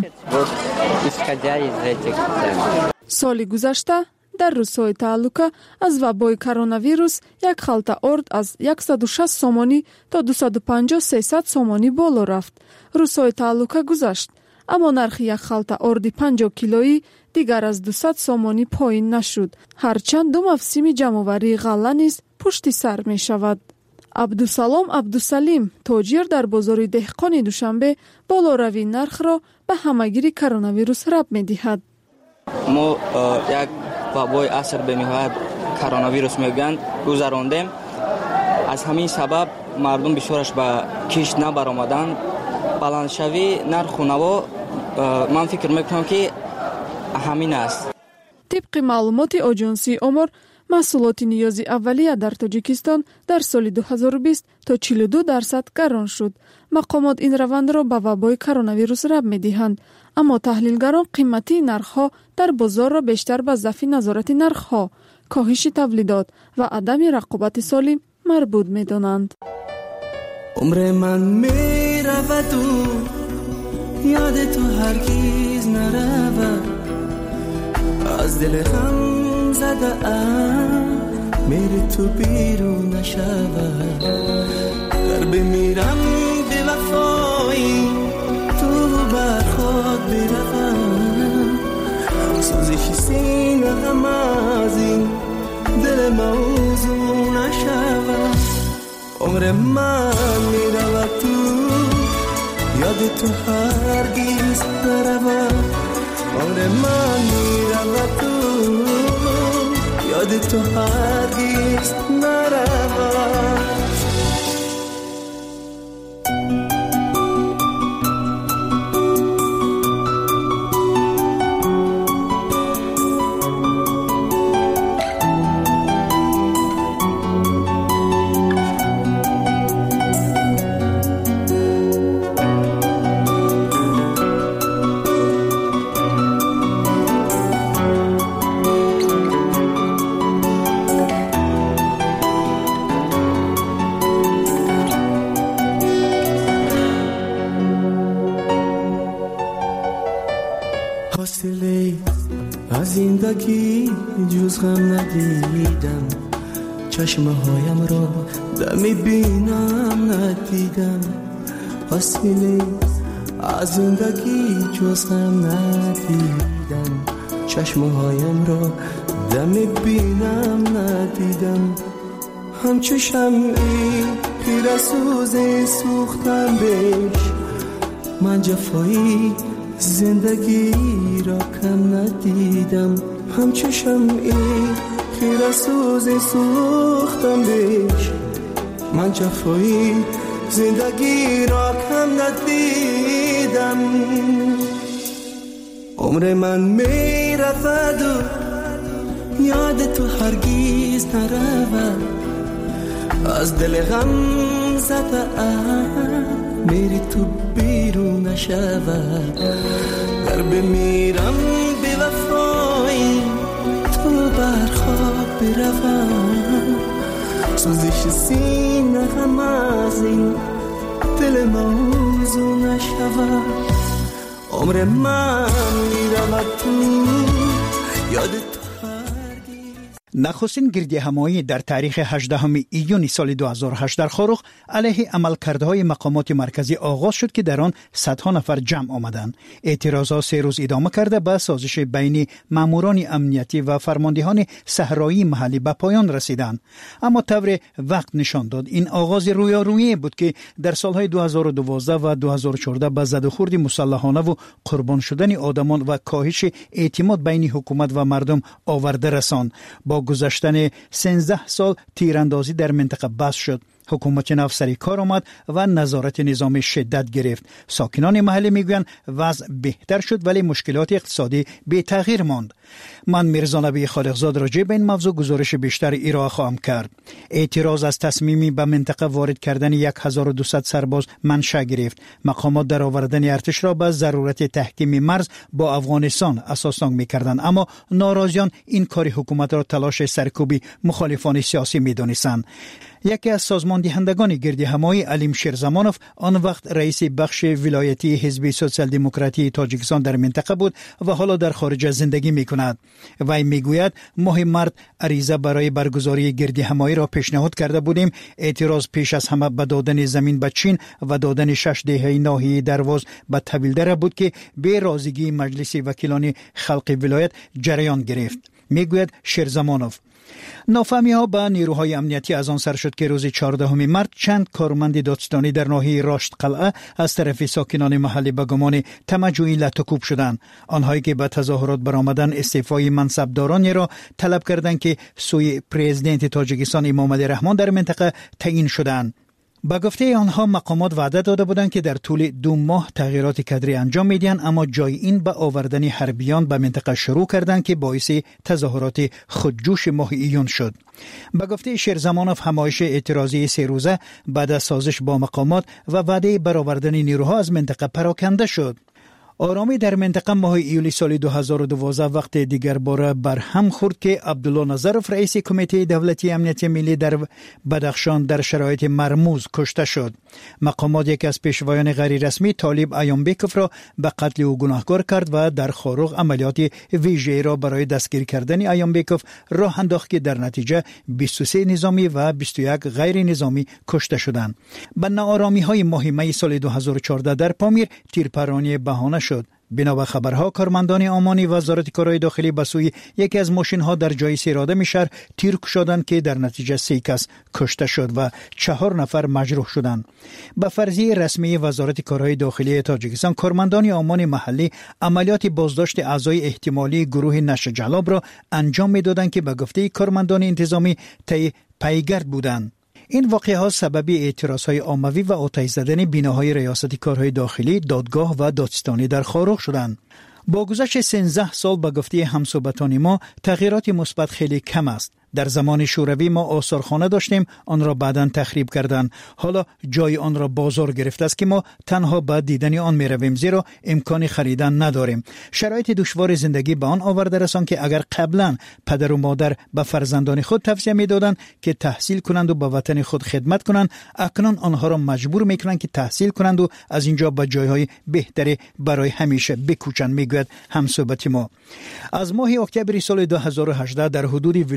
соли гузашта дар рӯзҳои тааллука аз вабои коронавирус як халта орд аз 160 сомонӣ то 250-300 сомонӣ боло рафт. рӯзҳои тааллука гузашт, аммо нархи як халта орди 50 килоӣ дигар аз 200 сомонӣ поин нашуд, ҳарчанд ду мавсими ҷамъоварии ғалла низ пушти сар мешавад. Абдусалом Абдусалим, тоҷир дар бозори деҳқони Душанбе, болоравии нархро ба ҳамагири коронавирус раб медиҳад. мо як вабои аср бениҳоят коронавирус мегӯянд гузарондем. аз ҳамин сабаб мардум бисёраш ба кишт набаромаданд. баландшавии нарху наво ман фикр мекунам ки ҳамин аст. тибқи маълумоти оҷонсии омор, маҳсулоти ниёзи аввалия дар Тоҷикистон дар соли 2020 то 42% гарон шуд. мақомот ин равандро ба вабои коронавирус раб медиҳанд, аммо таҳлилгарон қиматии нархҳо дар бозорро бештар ба зафи назорати нархҳо, коҳиши тавлидот ва адами рақобати солим марбут медонанд. умре ман мераваду яде ту ҳаргиз наравад аз дили ғам задаам мери ту бирун нашавад дар бимирам бевафоӣ ту бар ход биравам сӯзиши сина ғам аз ин дил мавзӯ нашавад умре ман меравад ту яди ту ҳаргиз наравад умре ман меравад ту яди ту ҳаргиз наравад. زندگی جز غم ندیدم چشمه هایم را دمی بینم ندیدم حاصله از زندگی جز غم ندیدم چشمه هایم را دمی بینم ندیدم همچو شمعی خیره سوز سوختم بهش من جفایی زندگی را کم ندیدم، همچو شمعی خیره سوزی سوختم بیش. من جفایی زندگی را کم ندیدم، عمر من می رفت و یاد تو هرگیز نرود. از دل غم زده میری تو بیرون نشود. گر بمیرم بی وفایی تو برخواب بروم. سوزش سینه غم از این دل موضوع نشود. عمر من میرود تو یاد تو. نخستین گردی همایی در تاریخ 18 ایون سال 2008 در خاروخ علیه عملکردهای مقامات مرکزی آغاز شد که در آن صدها نفر جمع آمدند. اعتراضات 3 روز ادامه کرده به سازش بین ماموران امنیتی و فرماندهان صحرایی محلی به پایان رسیدند. اما طور وقت نشان داد این آغاز رویارویی بود که در سالهای 2012 و 2014 به زد و خورد مسلحانه و قربان شدن آدمان و کاهش اعتماد بین حکومت و مردم آورده رساند. با گذشتن 13 سال تیراندازی در منطقه بس شد. حکومت نو سر کار آمد و نظارت نظامی شدت گرفت. ساکنان محلی میگویند وضع بهتر شد ولی مشکلات اقتصادی بی تغییر ماند. من میرزا نبی خالقزاد راجع به این موضوع گزارش بیشتر ارائه خواهم کرد. اعتراض از تصمیمی به منطقه وارد کردن 1200 سرباز منشأ گرفت. مقامات در آوردن ارتش را به ضرورت تحکیم مرز با افغانستان اساسنگ میکردند، اما ناراضیان این کار حکومت را تلاش سرکوبی مخالفان سیاسی میدانستند. یکی از سازماندهندگان گردی همایی علیم شیرزمانوف آن وقت رئیس بخش ولایتی حزب سوسیال دموکراتی تاجیکستان در منطقه بود و حالا در خارج زندگی میکند. وی میگوید ماه مارس عریضه برای برگزاری گردی همایی را پیشنهاد کرده بودیم. اعتراض پیش از همه به دادن زمین به چین و دادن 6 دهه ناحیه درواز به طویلدره بود که به رازیگی مجلس وکیلان خلق ولایت جریان گرفت. میگوید شیرزمانوف نافهمی ها به نیروهای امنیتی از آن سر شد که روز 14 مارس چند کارمند دادستانی در ناحیه راشد قلعه از طرف ساکنان محلی به گمان طمع‌جویی لطوکوب شدند. آنهایی که به تظاهرات برآمدند استعفای منصبدارانی را طلب کردند که سوی پرزیدنت تاجیکستان امامعلی رحمان در منطقه تعیین شدند. با گفته آنها مقامات وعده داده بودند که در طول 2 ماه تغییرات کادری انجام میدهند، اما جای این به آوردن حربیان به منطقه شروع کردند که باعث تظاهرات خودجوش ماه ایون شد. با گفته شیرزمانوف همایش اعتراضی 3 روزه بعد از سازش با مقامات و وعده برآوردن نیروها از منطقه پراکنده شد. آرامی در منطقه ماه ایولی سال 2012 وقت دیگر باره برهم خورد که عبدالله نظرف رئیس کمیته دولتی امنیت ملی در بدخشان در شرایط مرموز کشته شد. مقامات یک از پیشوایان غیر رسمی طالب ایامبکوف را به قتل او گناهکار کرد و در خاروخ عملیات ویژه‌ای را برای دستگیر کردن ایامبکوف راه انداخت که در نتیجه 23 نظامی و 21 غیر نظامی کشته شدند. به ناآرامی‌های ماه می سال 2014 در پامیر تیرپرانی بهانه شد. بنا خبرها کارمندان امانی وزارت کارهای داخلی به سوی یکی از ماشین‌ها در جای سیرادم شهر تیر کشیدند که در نتیجه 3 کس کشته شد و 4 نفر مجروح شدند. به فرضیه رسمی وزارت کارهای داخلی تاجیکستان کارمندان امان محلی عملیات بازداشت اعضای احتمالی گروه نشر جلاب را انجام می‌دادند که به گفته کارمندان انتظامی پیگرد بودند. این واقعه سبب اعتراضهای عمومی و آتش زدن بناهای ریاست کارهای داخلی، دادگاه و دادستانی در خاروخ شدند. با گذشت 13 سال به گفته همصحبتان ما تغییرات مثبت خیلی کم است. در زمان شوروی ما آثارخانه داشتیم، آن را بعداً تخریب کردند. حالا جای آن را بازار گرفته است که ما تنها به دیدن آن می رویم، زیرا امکان خریدن نداریم. شرایط دشوار زندگی به آن آورده رساند که اگر قبلا پدر و مادر به فرزندان خود توصیه می دادند که تحصیل کنند و به وطن خود خدمت کنند، اکنون آنها را مجبور می کنند که تحصیل کنند و از اینجا به جایهای بهتری برای همیشه بکوچند، میگوید همصحبت ما. از ماه اکتبر سال 2018 در حدود ولایت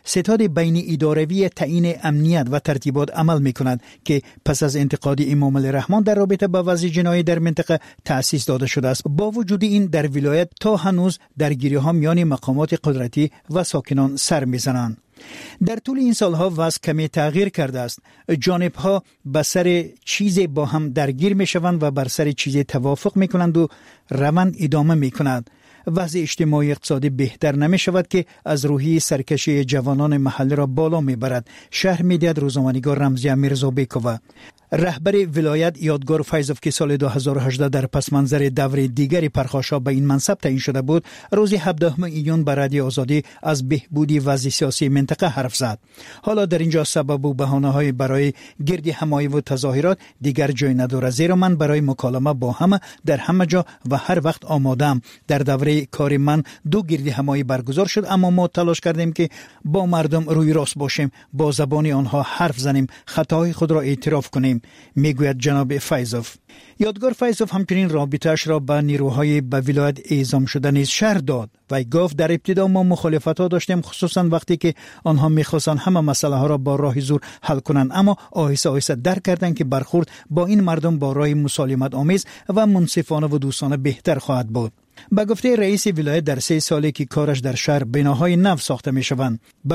ستاد بین اداروی تعیین امنیت و ترتیبات عمل می‌کند که پس از انتقاد امام الرحمن در رابطه با وضع جنایی در منطقه تأسیس داده شده است. با وجود این در ولایت تا هنوز درگیری‌ها میان مقامات قدرتی و ساکنان سر می‌زنند. در طول این سالها وضع کمی تغییر کرده است. جانب‌ها به سر چیز با هم درگیر می‌شوند و بر سر چیز توافق می‌کنند و روند ادامه می‌کند. وضع اجتماعی اقتصادی بهتر نمی شود که از روحی سرکشی جوانان محلی را بالا می برد. شهر می دهد روزنامه‌نگار رمزی میرزابیکووا. رهبر ولایت یادگار فیضوف که سال 2018 در پس منظر دور دیگری پرخاشا به این منصب تعیین شده بود، روز 17 ایون به رادیو آزادی از بهبودی وضع سیاسی منطقه حرف زد. حالا در اینجا سبب و بهانه‌های برای گرد همایی و تظاهرات دیگر جای ندارد، زیرا من برای مکالمه با همه در همه جا و هر وقت آمادم. در دوره کار من 2 گرد همایی برگزار شد، اما ما تلاش کردیم که با مردم روی راست باشیم، با زبان آنها حرف زنیم، خطاهای خود را اعتراف کنیم، میگوید جناب فیضوف. یادگار فیضوف همچنین رابطه‌اش را با نیروهای به ولایت اعزام شده نیز شرح داد و گفت در ابتدا ما مخالفت‌ها داشتیم، خصوصا وقتی که آنها می‌خواستند همه مسئله ها را با راه زور حل کنند، اما آهسته آهسته درک کردند که برخورد با این مردم با راه مسالمت آمیز و منصفانه و دوستانه بهتر خواهد بود. با گفته رئیس ولایت در 3 سالی که کارش در شهر بناهای نو ساخته می شوند.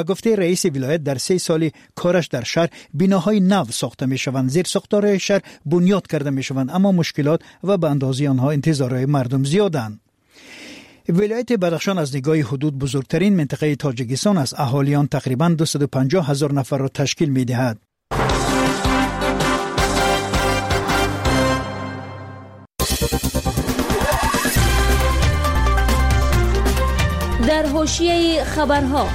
بناهای نو ساخته می شوند. زیر ساختارهای شهر بنیاد کرده می شوند، اما مشکلات و به اندازه آنها انتظارهای مردم زیادند. ولایت بدخشان از نگاه حدود بزرگترین منطقه تاجیکستان است. اهالیان تقریباً 250,000 نفر را تشکیل می دهد. در حاشیه خبرها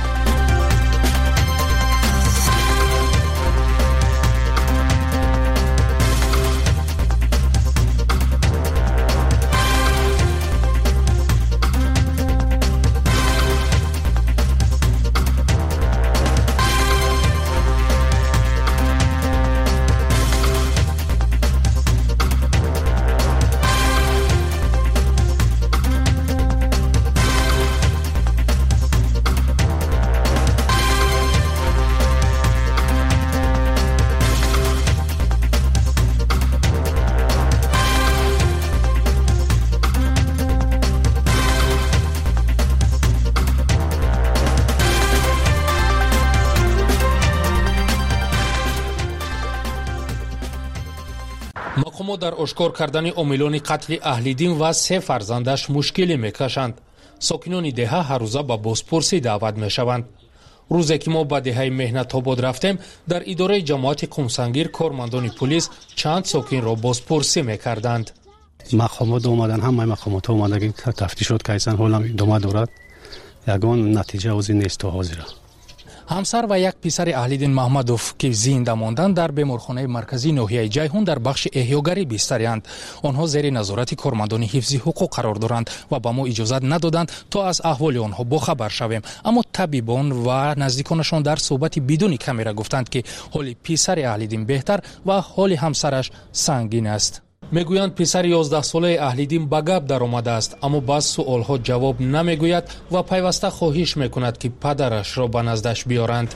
مقامات در اشکار کردن عاملان قتل اهلیدین و 3 فرزندش مشکلی میکشند. ساکنان دهه هر روزه با بازپرسی دعوت میشوند. روزی که ما به دهه مهنت آباد رفتیم، در اداره جماعت قمسنگیر کارمندان پلیس چند ساکن را بازپرسی میکردند. مقامات اومدن، همه مقامات اومدن که تفتیش شد که ایسان حالا ادامه دارد، یگان نتیجه از این نیست و حاضره. همسر و یک پسر اهلیدین محمدوف که زنده ماندند در بیمارخانه مرکزی ناحیه جیهون در بخش احیاگری بستری‌اند. آنها زیر نظارت کارمندان حفظی حقوق قرار دارند و به ما اجازه ندادند تا از احوال آنها باخبر شویم، اما طبیبان و نزدیکانشان در صحبت بدون کامera گفتند که حال پسر اهلیدین بهتر و حال همسرش سنگین است. میگویند پسر 11 ساله اهلیدین به گپ در آمده است، اما بعض سوالها جواب نمیگوید و پیوسته خواهش میکند که پدرش را به نزدش بیارند.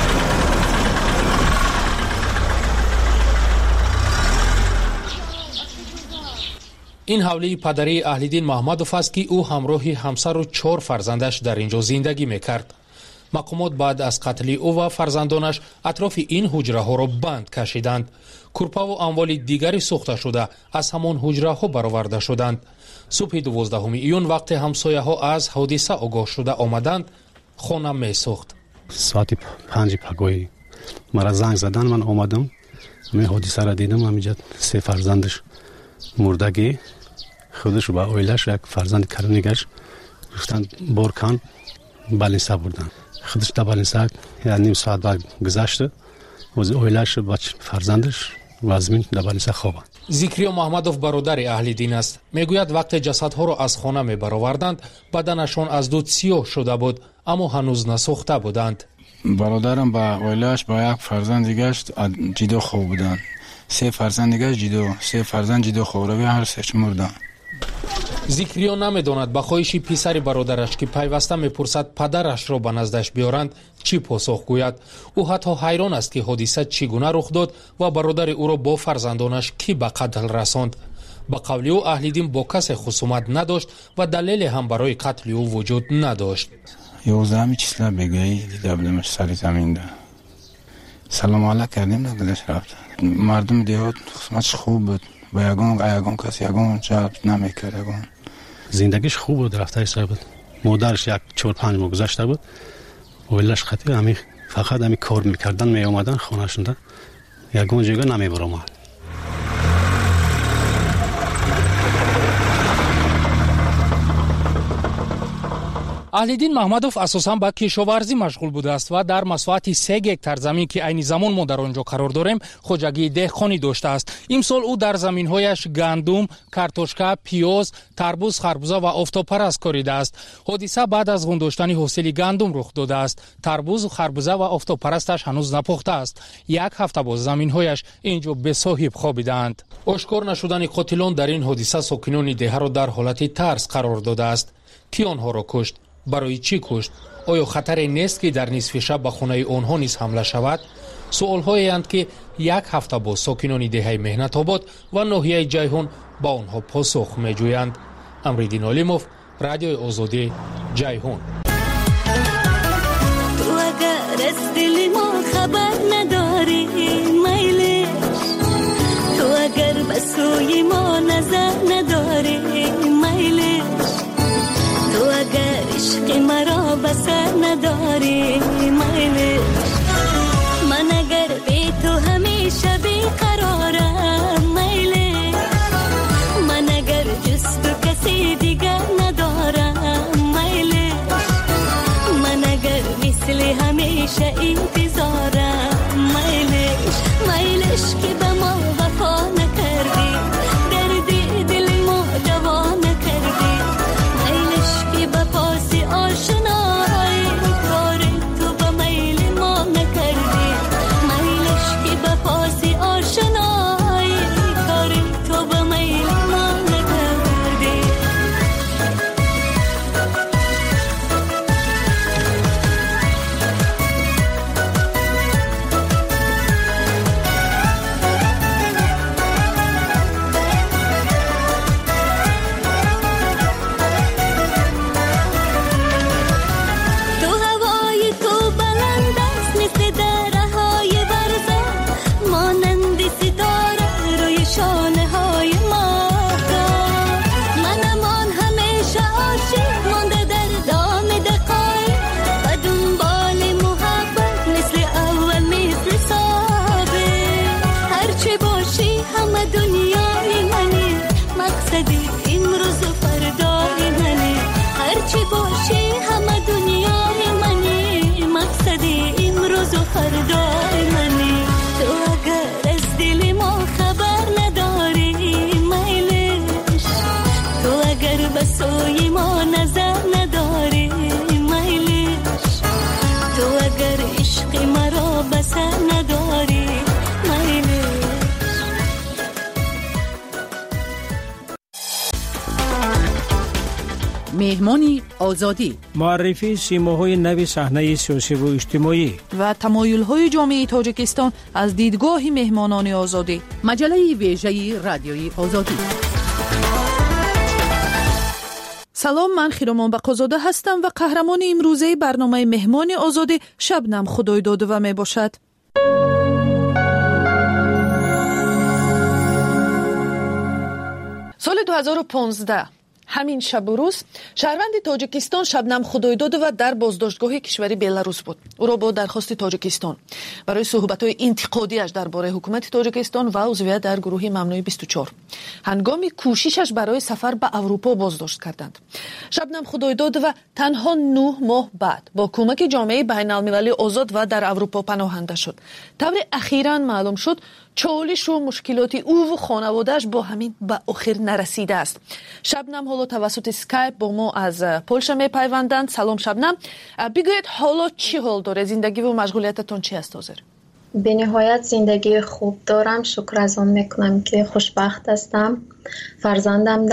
این حوله پدری اهلیدین محمدوف است که او همراه همسر و 4 فرزندش در اینجا زندگی میکرد. مقامات بعد از قتل او و فرزندانش اطراف این حجره ها را بند کشیدند. کورپا و اموال دیگری سوخته شده از همان حجره ها برآورده شدند. صبح 12 ایون وقت همسایه ها از حادثه آگاه شده آمدند، خانه می سوخت. ساعت 5 پگاهی مرا زنگ زدن، من آمدم، می حادثه را دیدم. همینجا 3 فرزندش مردگی، خودش و اویلش یک فرزند کرنیگش گفتن برکن بالینسا بردن. خودش در بالینسا نیم ساعت بعد گذشته و اویلش و فرزندش وزمین در بالینسا خوابند. ذکریا محمدوف برادر اهلیدین است. میگوید وقت جسدها را از خانه می برآوردند بدنشان از دود سیاه شده بود، اما هنوز نسوخته بودند. برادرم با اویلش با یک فرزند دیگرش جدا خواب بودند. 3 فرزند دیگرش جدا، 3 فرزند جدا خواب روی هر سهش مردن. зикриё намедонад ба хоҳиши писари бародараш ки пайваста мепурсад падарашро ба наздаш биёранд чӣ посух гӯяд. ӯ ҳатто ҳайрон аст ки ҳодиса чӣ гуна рух дод ва бародари ӯро бо фарзандонаш кӣ ба қатл расонд. ба қавли ӯ аҳлидин бо касе хусумат надошт ва далеле ҳам барои қатли ӯ вуҷуд надошт. 11 числа бегоҳӣ дида будамаш сари заминда. салом алайк кардем, дилаш рафт. мардум деҳот хусуматш хуб буд. با یگان کسی یگان جواب نمیکرد. یگان زندگیش خوب بود، رفتارش خوب بود. مادرش 4-5 ماه گذشته بود. ولش خاطر همین فقط همین کار میکردن، می اومدن خونه‌شون. یگان جگه نمیبرم. аҳлиддин маҳмадов асосан ба кишоварзӣ машғул будааст ва дар масоҳати 3 гектар замин ки айни замон мо дар он ҷо қарор дорем хоҷагии деҳқонӣ доштааст. имсол ӯ дар заминҳояш гандум, картошка, пиёз, тарбуз, харбуза ва офтобпараст коридааст. ҳодиса баъд аз ғундоштани ҳосили гандум рух додааст. тарбуз, харбуза ва офтобпарасташ ҳанӯз напухтааст. 1 ҳафта боз заминҳояш ин ҷо бесоҳиб хобидаанд. ошкор нашудани қотилон дар ин ҳодиса сокинони деҳаро дар ҳолати тарс қарор додааст. кӣ онҳоро кушт? барои чӣ кушт? оё хатаре нест ки дар нисфи шаб ба хонаи онҳо низ ҳамла шавад? суолҳоеанд ки 1 ҳафта боз сокинони деҳаи меҳнатобод ва ноҳияи ҷайҳун ба онҳо посух меҷӯянд. амриддин олимов, радиои озодӣ, ҷайҳун. ту агар аз дили мо хабар надорӣ майлиш, ту агар ба сӯи мо назар надорӣ майлиш, ту агар ишқи маро ба сар надорӣ майлиш, ман агар бе ту ҳамеша беқарорам майлиш, ман агар ҷусту каси дигар надорам майлиш, ман агар мисли ҳамеша интизорам майлиш, майлиш ки ба мо вафо накардӣ, дарди дили мо даво накардӣ, майлиш ки ба поси ошиноӣ кори ту ба майли мо накардӣ, майлиш ки ба поси ошиноӣ кори ту ба майли мо накардӣ. تو هوای تو بلند است مثل دره‌های برزخ، مانند ستاره روی شانه های ماهتاب، منم آن همیشه عاشق مانده در دام دقایق و دنبال محبت مثل اول مثل سابق، هرچه باشی همه دنیای منی، مقصدی امروز و فردای منی، هرچه باشی همه دنیای منی، مقصدی امروز و فردای منی، تو اگر از دل ما خبر نداری میلش، تو اگر به سوی ما نظر نداری میلش، تو اگر عشق مرا به سر نداری میلش. مهمانی آزادی، معرفی سیماهای نو صحنه سیاسی و اجتماعی و تمایل‌های جامعه تاجیکستان از دیدگاه مهمانان آزادی. مجله ویژه رادیوی آزادی. سلام، من خیرمان بقازاده هستم و قهرمان امروزه برنامه مهمان آزادی شبنم خدایدادوه می باشد. سال 2015 همین شب و روز شهروند تاجیکستان شبنم خدایدادوه در بازداشتگاه کشوری بلاروس بود. او را با درخواست تاجیکستان برای صحبت‌های انتقادیش درباره حکومت تاجیکستان و عضویت در گروه ممنوع 24 هنگام کوششش برای سفر به اروپا بازداشت کردند. شبنم خدایدادوه تنها 9 ماه بعد با کمک جامعه بین‌المللی آزاد و در اروپا پناهنده شد. طور اخیراً معلوم شد چالش و مشکلات او و خانواده‌اش با همین به آخر نرسیده است. شبنم حالا توسط اسکایپ با ما از پولشا میپیوندند. سلام شبنم، بگویید حالا چی حال داره؟ زندگی و مشغولیتتون چی است حاضر؟ به نهایت زندگی خوب دارم، شکر از آن میکنم که خوشبخت هستم. فرزندم در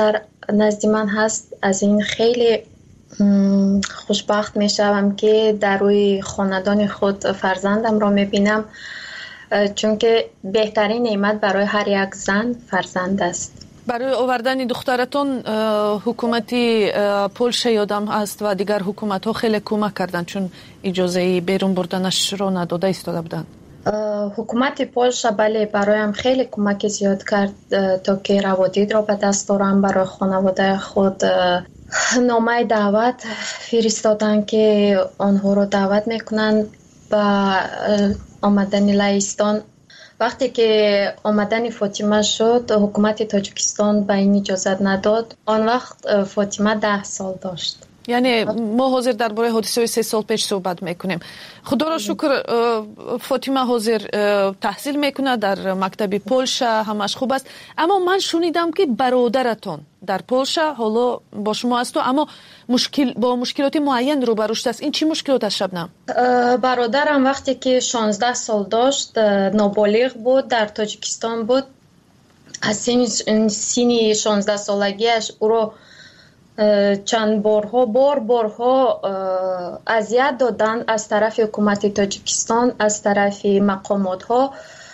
نزد من هست. از این خیلی خوشبخت می شوم که در روی خاندان خود فرزندم را می بینم، چون که بهترین نعمت برای هر یک زن فرزند است. برای آوردن دخترتون حکومتی پولشه یادم است و دیگر حکومت ها خیلی کمک کردن، چون اجازه بیرون بردنش را نداده ایستاده بودن. حکومت پولشه بله برایم خیلی کمک زیاد کرد تا که روادید را به دست دارم. برای خانواده خود نامه دعوت فرستادن که آنها را دعوت میکنن با آمدن لهستان. وقتی که آمدن فاطمه شد حکومت تاجیکستان به این اجازت نداد. آن وقت فاطمه 10 سال داشت. یعنی ما حاضر درباره حادثه 3 سال پیش صحبت میکنیم. خدا را شکر فاطمه حاضر تحصیل میکنه در مکتب پولشه، همش خوب است. اما من شنیدم که برادرتون در پولشه حالا با شما است، اما با مشکلات معین روبرو شده است. این چی مشکلات است شبنم؟ برادرم وقتی که 16 سال داشت نابالغ بود، در تاجیکستان بود. از سن 16 سالگیش او را چند بارها اذیت دادن از طرف حکومت تاجیکستان، از طرف مقامات ها.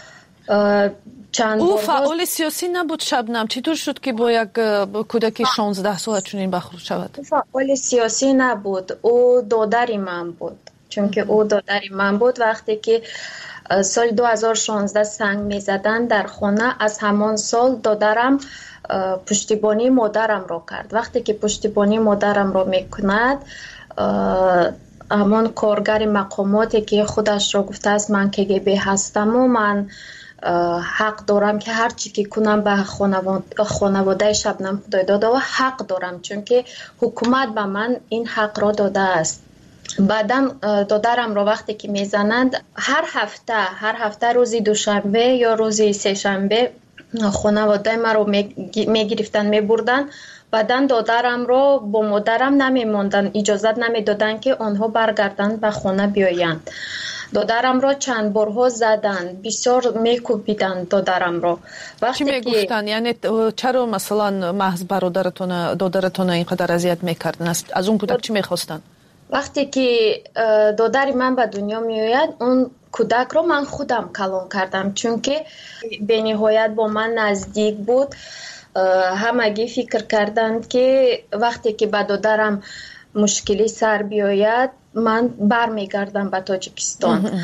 او فعال سیاسی نبود شبنم، چطور شد که با یک کودک 16 ساله چنین برخورد شود؟ فعال سیاسی نبود، او دادر من بود. چون که او دادر من بود. وقتی که سال 2016 سنگ می زدن در خانه، از همان سال دادرم پشتیبانی مادرم را کرد. وقتی که پشتیبانی مادرم را میکند، همان کارگر مقاماتی که خودش را گفته است من KGB هستم و من حق دارم که هر چی که کنم به خانواده شبنم خدایداده و حق دارم، چون که حکومت به من این حق را داده است. بعدم دادرم را وقتی که میزنند هر هفته روزی دوشنبه یا روزی سه شنبه خانواده ما رو میگرفتن میبردن. بعدن دادرم رو با مادرم نمیموندن، اجازت نمیدادن که آنها برگردن به خانه بیایند. دادرم رو چند بارها زدن، بسیار میکوبیدن دادرم رو. چی میگفتن؟ یعنی چرا مثلا محض دادرتون اینقدر اذیت میکردن؟ از اون کودک چی میخواستن؟ وقتی که دادر من به دنیا میآید، اون کودک رو من خودم کلان کردم، چون که به نهایت با من نزدیک بود. همگی فکر کردند که وقتی که به دادرم مشکلی سر بیاید من برمیگردم به تاجیکستان.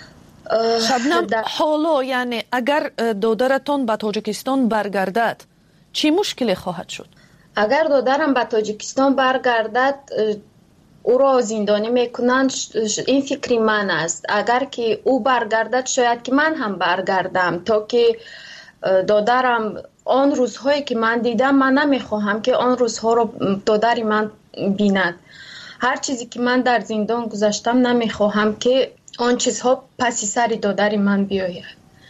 شبنم حالا یعنی اگر دادرتون به تاجیکستان برگردد چی مشکلی خواهد شد؟ اگر دادرم به تاجیکستان برگردد او را زندانی میکنند. این فکری من است. اگر که او برگردد شاید که من هم برگردم، تا که دادرم آن روزهایی که من دیدم من نمیخواهم که آن روزها رو دادری من بیند. هر چیزی که من در زندان گذاشتم نمیخواهم که آن چیزها پسی سر دادری من بیاید.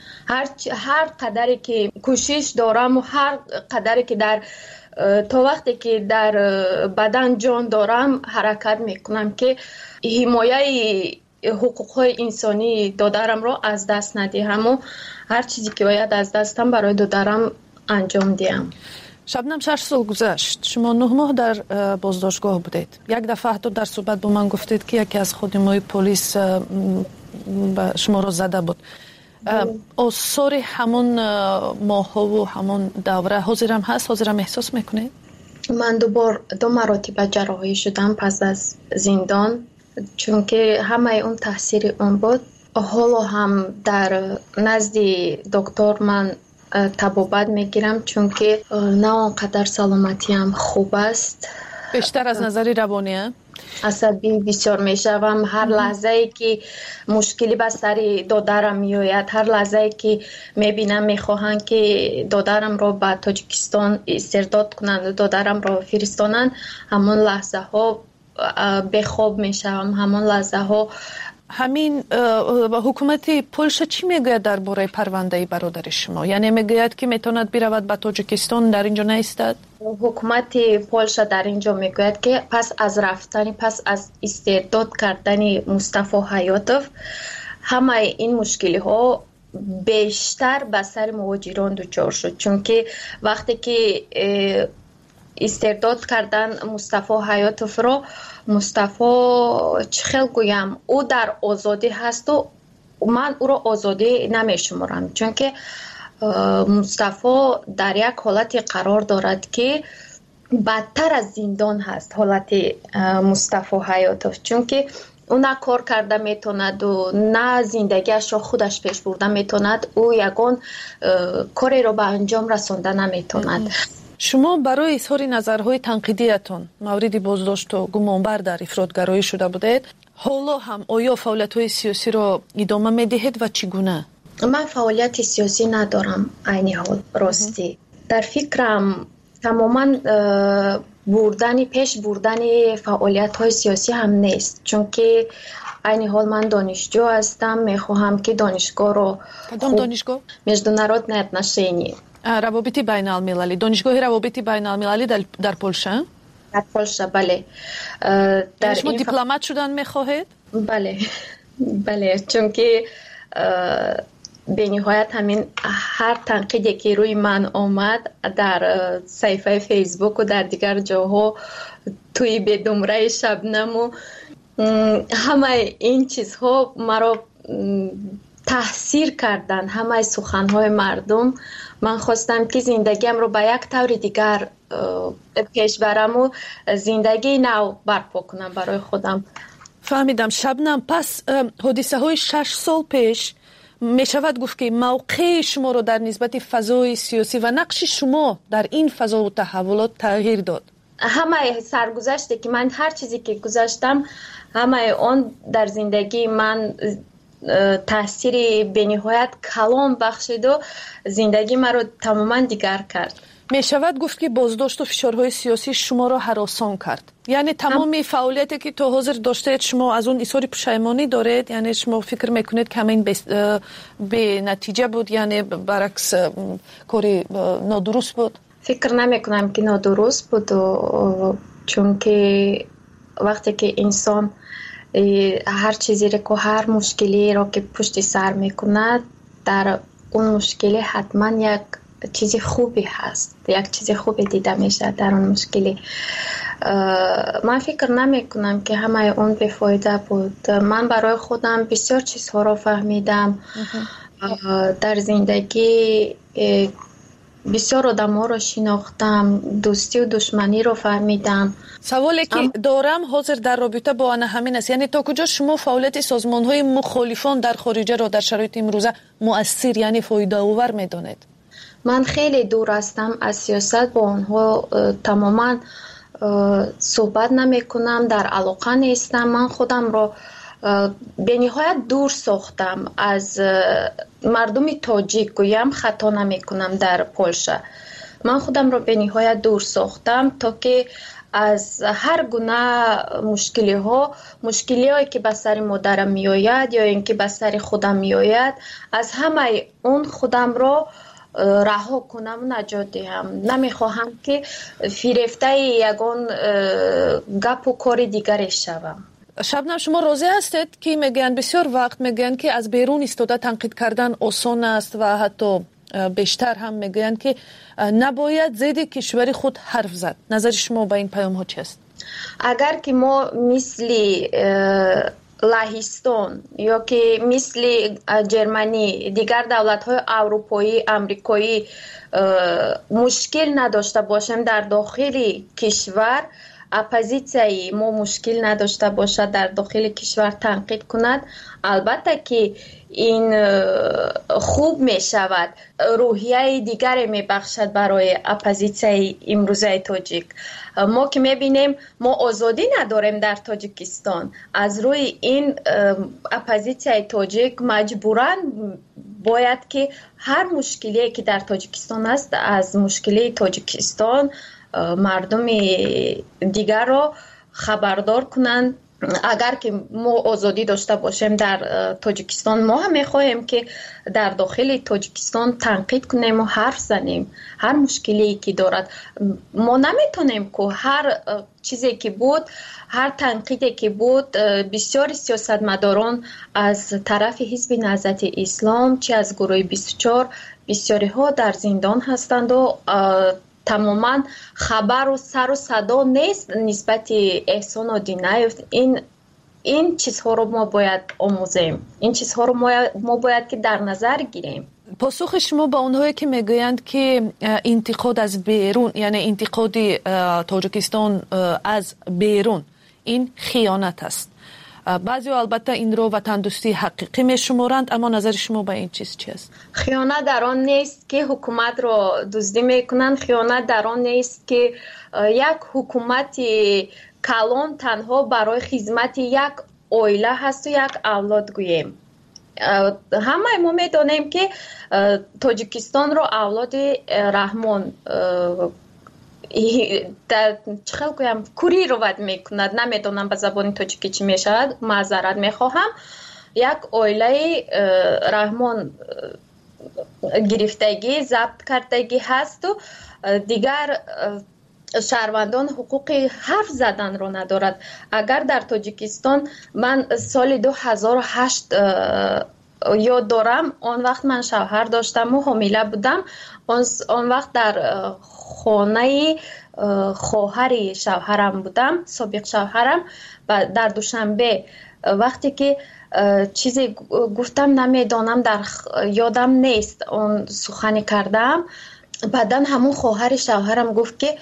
هر قدری که کوشش دارم و هر قدری که تا وقتی که در بدن جان دارم حرکت میکنم که حمایت حقوقهای انسانی دادرم را از دست ندهم و هر چیزی که باید از دستم برای دادرم انجام دهم. شبنم 6 سال گذشت، شما 9 ماه در بازداشتگاه بودید. یک دفعه حتی در صحبت با من گفتید که یکی از خادمای پلیس شما را زده بود. آثار همون ماها و همون دوره حاضرم هست؟ حاضرم احساس میکنید؟ من 2 مراتب جراحی شدم پس از زندان، چون که همه اون تاثیر اون بود. حالا هم در نزد دکتر من طبابت میگیرم، چون که نه آنقدر سلامتی هم خوب است. بیشتر از نظر روانیه؟ عصبی بسیار میشوم. هر لحظه ای که مشکلی به سر دادرم میآید، هر لحظه ای که میبینم میخواهند که دادرم را به تاجیکستان استرداد کنند، دادرم را فرستانند، همون لحظه ها به خواب میشوم. همون لحظه ها همین حکومت پولشه چی میگوید درباره پرونده برادر شما؟ یعنی میگوید که میتواند برود به تاجیکستان، در اینجا نیستد؟ حکومت پولشه در اینجا میگوید که پس از استرداد کردن مصطفی حیاتوف همه این مشکلی ها بیشتر به سر مهاجران دچار شد، چون که وقتی که استرداد کردن مصطفی حیاتوف رو. مصطفی چه خیلی گویم او در آزادی هست و من او رو آزادی نمیشمارم، چون که مصطفی در یک حالتی قرار دارد که بدتر از زندان هست حالت مصطفی حیاتوف، چون که او نه کار کرده میتوند و نه زندگیش را خودش پیش برده میتوند، او یگان کاری را به انجام رسانده نمیتوند. شما برای اظهار نظرهای تنقیدیتون مورد بازداشت و گمانبر در افراطگرایی شده بودید. حالا هم آیا فعالیت‌های سیاسی را ادامه میدهید و چگونه؟ من فعالیت سیاسی ندارم عین حال راستی. در فکرم تماما پیش بردن فعالیت‌های سیاسی هم نیست، چون که عین حال من دانشجو هستم. میخواهم که دانشگاه رو کدام دانشگاه؟ международное отношение. روابط بین المللی، دانشگاه روابط بین المللی در پولشه؟ در پولشه بله. در شما دیپلمات شدن میخواهید؟ بله چون که به نهایت همین هر تنقیدی که روی من آمد در صفحه فیسبوک و در دیگر جاها توی بدمره شبنم و همه این چیزها مرا تاثیر کردن، همه سخنهای مردم. من خواستم که زندگیم رو به یک طور دیگر پیش برم و زندگی نو برپا کنم برای خودم. فهمیدم. شبنم، پس حادثه های 6 سال پیش می شود گفت که موقع شما رو در نسبت فضای سیاسی و نقش شما در این فضا و تحولات تغییر داد؟ همه سرگذشته که من هر چیزی که گذاشتم همه آن در زندگی من تأثیر به نهایت کلان بخشید و زندگی من رو تماما دیگر کرد. می شود گفت که بازداشت و فشارهای سیاسی شما را هراسان کرد؟ یعنی تمام فعالیتی که تا حاضر داشتید شما از اون اظهار پشیمانی دارید؟ یعنی شما فکر میکنید که همین به نتیجه بود، یعنی برعکس کاری نادرست بود؟ فکر نمیکنم که نادرست بود، چون که وقتی که انسان هر چیزی رو، هر مشکلی رو که پشت سر میکند، در اون مشکلی حتما یک چیز خوبی هست، یک چیز خوبی دیده میشه در اون مشکلی. من فکر نمی کنم که همه اون بیفایده بود. من برای خودم بسیار چیزها رو فهمیدم در زندگی، بسیار آدم ها رو شناختم، دوستی و دشمنی رو فهمیدم. سوالی که دارم حاضر در رابطه با آن همین است، یعنی تا کجا شما فعالیت سازمان های مخالفان در خارجه را در شرایط امروزه مؤثر یعنی فایده آور میدانید؟ من خیلی دور هستم از سیاست، با آنها تماما صحبت نمی کنم، در علاقه نیستم. من خودم رو به نهایت دور ساختم از مردم تاجیک، گویم خطا نمی کنم در پولشه. من خودم رو به نهایت دور ساختم تا که از هر گونه مشکلی هایی که به سر مادرم می آید یا اینکه به سر خودم می آید، از همه اون خودم رو رها کنم و نجات دهم. نمیخواهم که فریفته یگان گپ و کار دیگری شوم. شبنم، شما راضی هستید که میگن بسیار وقت میگن که از بیرون ایستاده تنقید کردن آسان است و حتی بیشتر هم میگن که نباید ضد کشور خود حرف زد؟ نظر شما با این پیام ها چی است؟ اگر که ما مثل لهستان یا که مثل جرمنی، دیگر دولت های اروپایی، امریکایی مشکل نداشته باشیم در داخل کشور، اپوزیسیای ما مشکل نداشته باشد در داخل کشور تنقید کند، البته که این خوب می شود، روحیه دیگری می بخشد برای اپوزیسیای امروزه تاجیک. ما که می بینیم ما آزادی نداریم در تاجیکستان، از روی این اپوزیسیای تاجیک مجبورن باید که هر مشکلی که در تاجیکستان است از مشکلی تاجیکستان مردم دیگر را خبردار کنند. اگر که ما آزادی داشته باشیم در تاجیکستان، ما هم میخواهیم که در داخل تاجیکستان تنقید کنیم و حرف زنیم هر مشکلی که دارد. ما نمیتونیم که هر چیزی که بود، هر تنقیدی که بود، بسیار سیاستمداران از طرف حزب نهضت اسلام چه از گروه 24 بسیاری ها در زندان هستند و تماما خبر و سر و صدا نیست نسبت احسان آدینایف. این چیزها رو ما باید آموزیم، این چیزها رو ما باید که در نظر گیریم. پاسخ شما با اونهایی که میگویند که انتقاد از بیرون، یعنی انتقاد تاجیکستان از بیرون، این خیانت است. بعضی البته این رو وطن دوستی حقیقی میشمارند، اما نظر شما به این چیز چی است؟ خیانت در آن نیست که حکومت رو دزدی میکنند، خیانت در آن نیست که یک حکومت کلان تنها برای خدمت یک عائله هست و یک اولاد گوییم. همه ما میدونیم که تاجیکستان رو اولاد رحمان در چخل گویم کوری رو ود میکند، نمیدونم به زبان تاجیکی چی میشود، معذرت میخواهم. یک عائله رحمان گرفتگی ضبط کردگی هست و دیگر شهروندان حقوق حرف زدن رو ندارد. اگر در تاجیکستان من سال 2008 یاد دارم، آن وقت من شوهر داشتم و حامله بودم. آن وقت در خانه خواهر شوهرم بودم، سابق شوهرم، و در دوشنبه وقتی که چیزی گفتم نمیدانم، در یادم نیست، اون سخنی کردم. بعدن همون خواهر شوهرم گفت که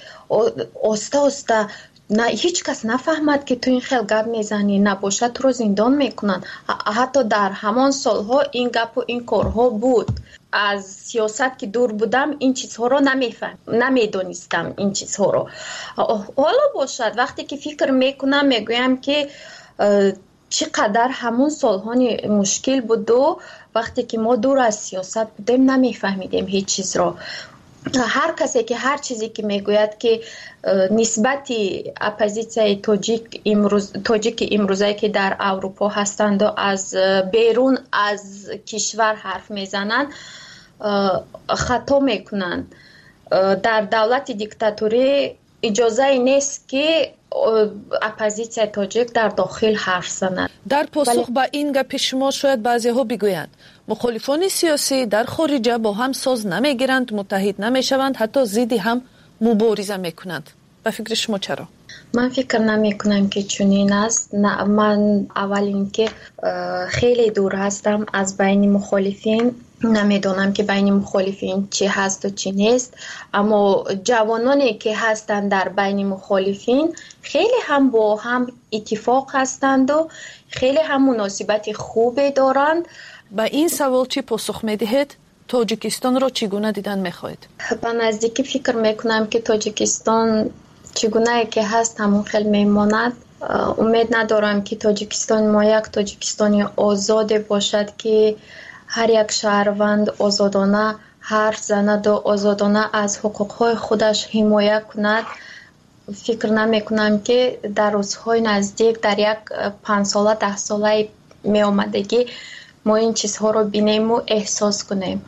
آسته نه، هیچ کس نفهمد که تو این خیلی گپ میزنی، نباشه تو رو زندان میکنن. حتی در همان سالها این گپ و این کارها بود. از سیاست که دور بودم این چیزها رو نمیدونستم این چیزها رو. حالا باشد وقتی که فکر میکنم میگویم که چقدر همون سالها مشکل بود و وقتی که ما دور از سیاست بودیم نمیفهمیدیم هیچ چیز رو. هر کسی که هر چیزی که میگوید که نسبت اپوزیسیون تاجیک امروزه که در اروپا هستند و از بیرون از کشور حرف میزنند خطا میکنند. در دولت دیکتاتوری اجازه نیست که اپوزیسیون تاجیک در داخل حرف زنند. در پاسخ به این گپ شما شاید بعضی ها بگویند مخالفان سیاسی در خارج با هم ساز نمیگیرند، متحد نمیشوند، حتی ضد هم مبارزه میکنند. به فکر شما چرا؟ من فکر نمی کنم که چنین است. نه، من اول اینکه خیلی دور هستم از بین مخالفین، نمیدونم که بین مخالفین چی هست و چی نیست، اما جوانانی که هستند در بین مخالفین خیلی هم با هم اتفاق هستند و خیلی هم مناسبت خوبی دارند. با این سوال چی پاسخ میدهید؟ تاجیکستان رو چگونه دیدن میخواهید؟ به نزدیکی فکر میکنم که تاجیکستان چگونه که هست همون خیلی میماند. امید ندارم که تاجیکستان ما یک تاجیکستانی آزاد باشد که هر یک شهروند آزادانه حرف زند و آزادانه از حقوقهای خودش حمایت کند. فکر نمی کنم که در روزهای نزدیک در یک 5 ساله 10 ساله می آمدگی ما این چیزها رو بینیم و احساس کنیم.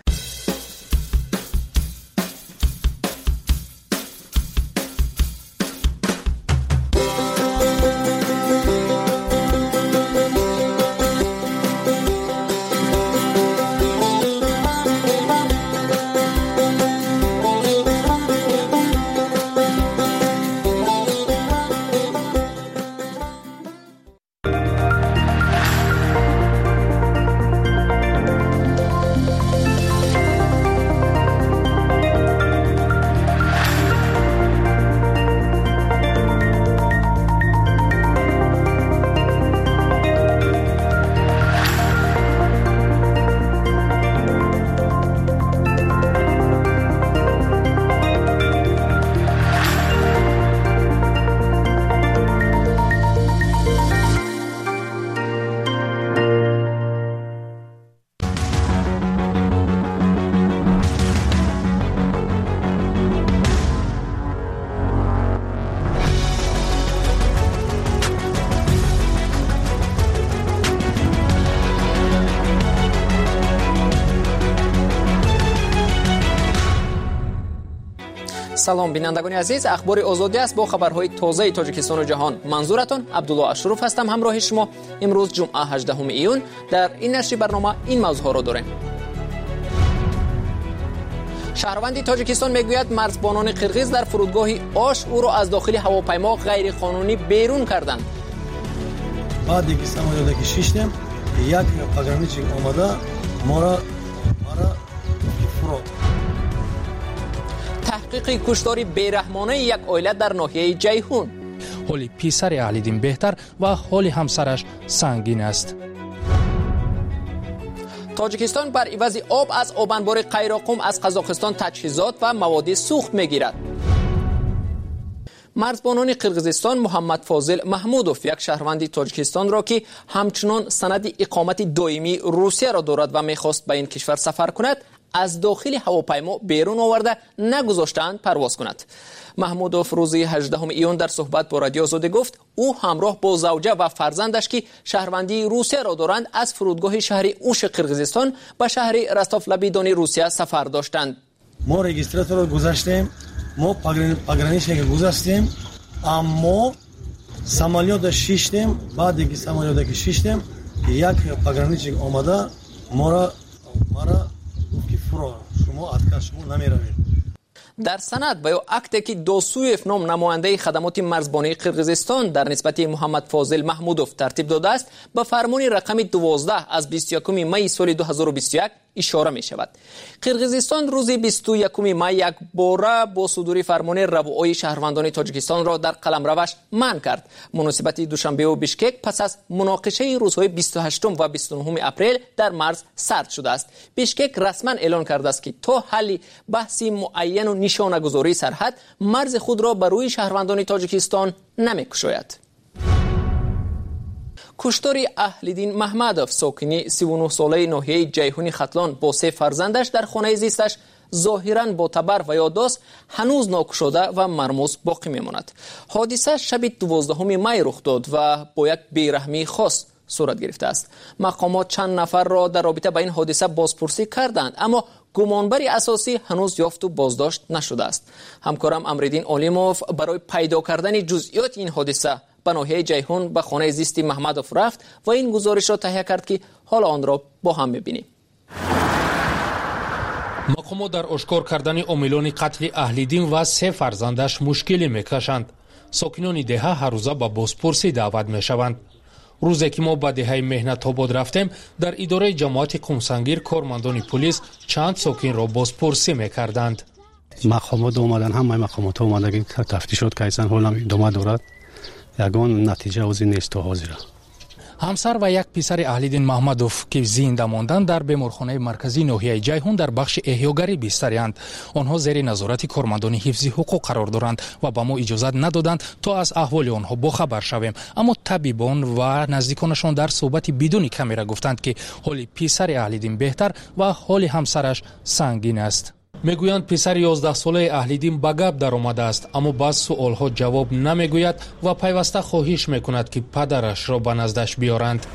سلام بینندگان عزیز، اخبار آزادی است با خبرهای تازه تاجیکستان و جهان. منظورتون عبدالله اشرف هستم. همراه شما امروز جمعه 18 ایون در این نشر برنامه این موضوع را داریم. شهروند تاجیکستان میگوید مرزبانان قرغیز در فرودگاه آش او را از داخل هواپیما غیر قانونی بیرون کردند. بعدی که سمایاده که شیشتم یک پاگرانیچی آمده مارا فرو. تحقیق کشتار بیرحمانه یک عائله در ناحیه جیهون. حال پسر اهلیدین بهتر و حال همسرش سنگین است. تاجیکستان بر عوض آب از آبانبار قیراقم از قزاقستان تجهیزات و مواد سوخت میگیرد. مرزبانان قرغیزستان محمد فاضل محمودوف یک شهروند تاجیکستان را که همچنان سند اقامت دائمی روسیه را دارد و میخواست به این کشور سفر کند از داخل هواپیما بیرون آورده نگذاشتند پرواز کند. محمودوف روز 18 ایون در صحبت با رادیو آزادی گفت او همراه با زوجه و فرزندش که شهروندی روسیه را دارند از فرودگاه شهر اوش قرغیزستان به شهر رستاف-لبیدان روسیه سفر داشتند. ما رجیستراتور رو گذاشتیم، ما پاگرانیچی که گذاشتیم، اما سمالیات شیشتیم. بعد که سمالیات شیشتیم یک پاگرانیچی آمده ما گفت فرو شما اتکا شما نمیروید. در سند و یا اکتی که دوسویف نام نماینده خدمات مرزبانی قرغیزستان در نسبت محمد فاضل محمودوف ترتیب داده است به فرمان رقم 12 از 21 می سال 2021 اشاره می شود. قرغیزستان روز 21 می یک باره با صدور فرمان روای شهروندان تاجیکستان را در قلمروش منع کرد. مناسبت دوشنبه و بیشکک پس از مناقشه روزهای 28 و 29 اپریل در مرز سرد شده است. بیشکک رسما اعلان کرده است که تا حل بحثی معین و نشانه‌گذاری سرحد مرز خود را بر روی شهروندان تاجیکستان نمی‌گشاید. کشتار اهلیدین محمدوف ساکنی 39 ساله ناحیه جیهون ختلان با 3 فرزندش در خانه زیستش ظاهراً با تبر و یادداشت هنوز ناکشاده و مرموز باقی میماند. حادثه شب 12 می رخ داد و با یک بیرحمی خاص صورت گرفته است. مقامات چند نفر را در رابطه با این حادثه بازپرسی کردند اما گمانبر اساسی هنوز یافت و بازداشت نشده است. همکارم امرالدین علیموف برای پیدا کردن جزئیات این حادثه به ناحیه جیهون به خانه زیستی محمدوف رفت و این گزارش را تهیه کرد که حالا آن را با هم ببینیم. مقامات در اشکار کردن عاملان قتل اهلیدین و 3 فرزندش مشکلی میکشند. ساکنان دهه هر روزه با بازپرسی دعوت میشوند. روزی که ما به دهه مهنت آباد رفتیم در اداره جماعت قمسنگیر کارمندان پلیس چند ساکن را بازپرسی میکردند. مقامات اومدن، همه مقامات اومدن که تفتیشات کردن، حالا ادامه دارد. یگان نتیجه از این نیست و حاضره. همسر و یک پسر اهلیدین محمدوف که زنده ماندند در بیمارخانه مرکزی ناحیه جیهون در بخش احیاگری بستری‌اند. آنها زیر نظارت کارمندان حفظ حقوق قرار دارند و به ما اجازه ندادند تا از احوال آنها باخبر شویم. اما طبیبان و نزدیکانشان در صحبت بدون کامera گفتند که حال پسر اهلیدین بهتر و حال همسرش سنگین است. میگویند پسر 11 ساله اهلیدین به گپ در آمده است اما بعض سوالها جواب نمیگوید و پیوسته خواهش میکند که پدرش را به نزدش بیارند.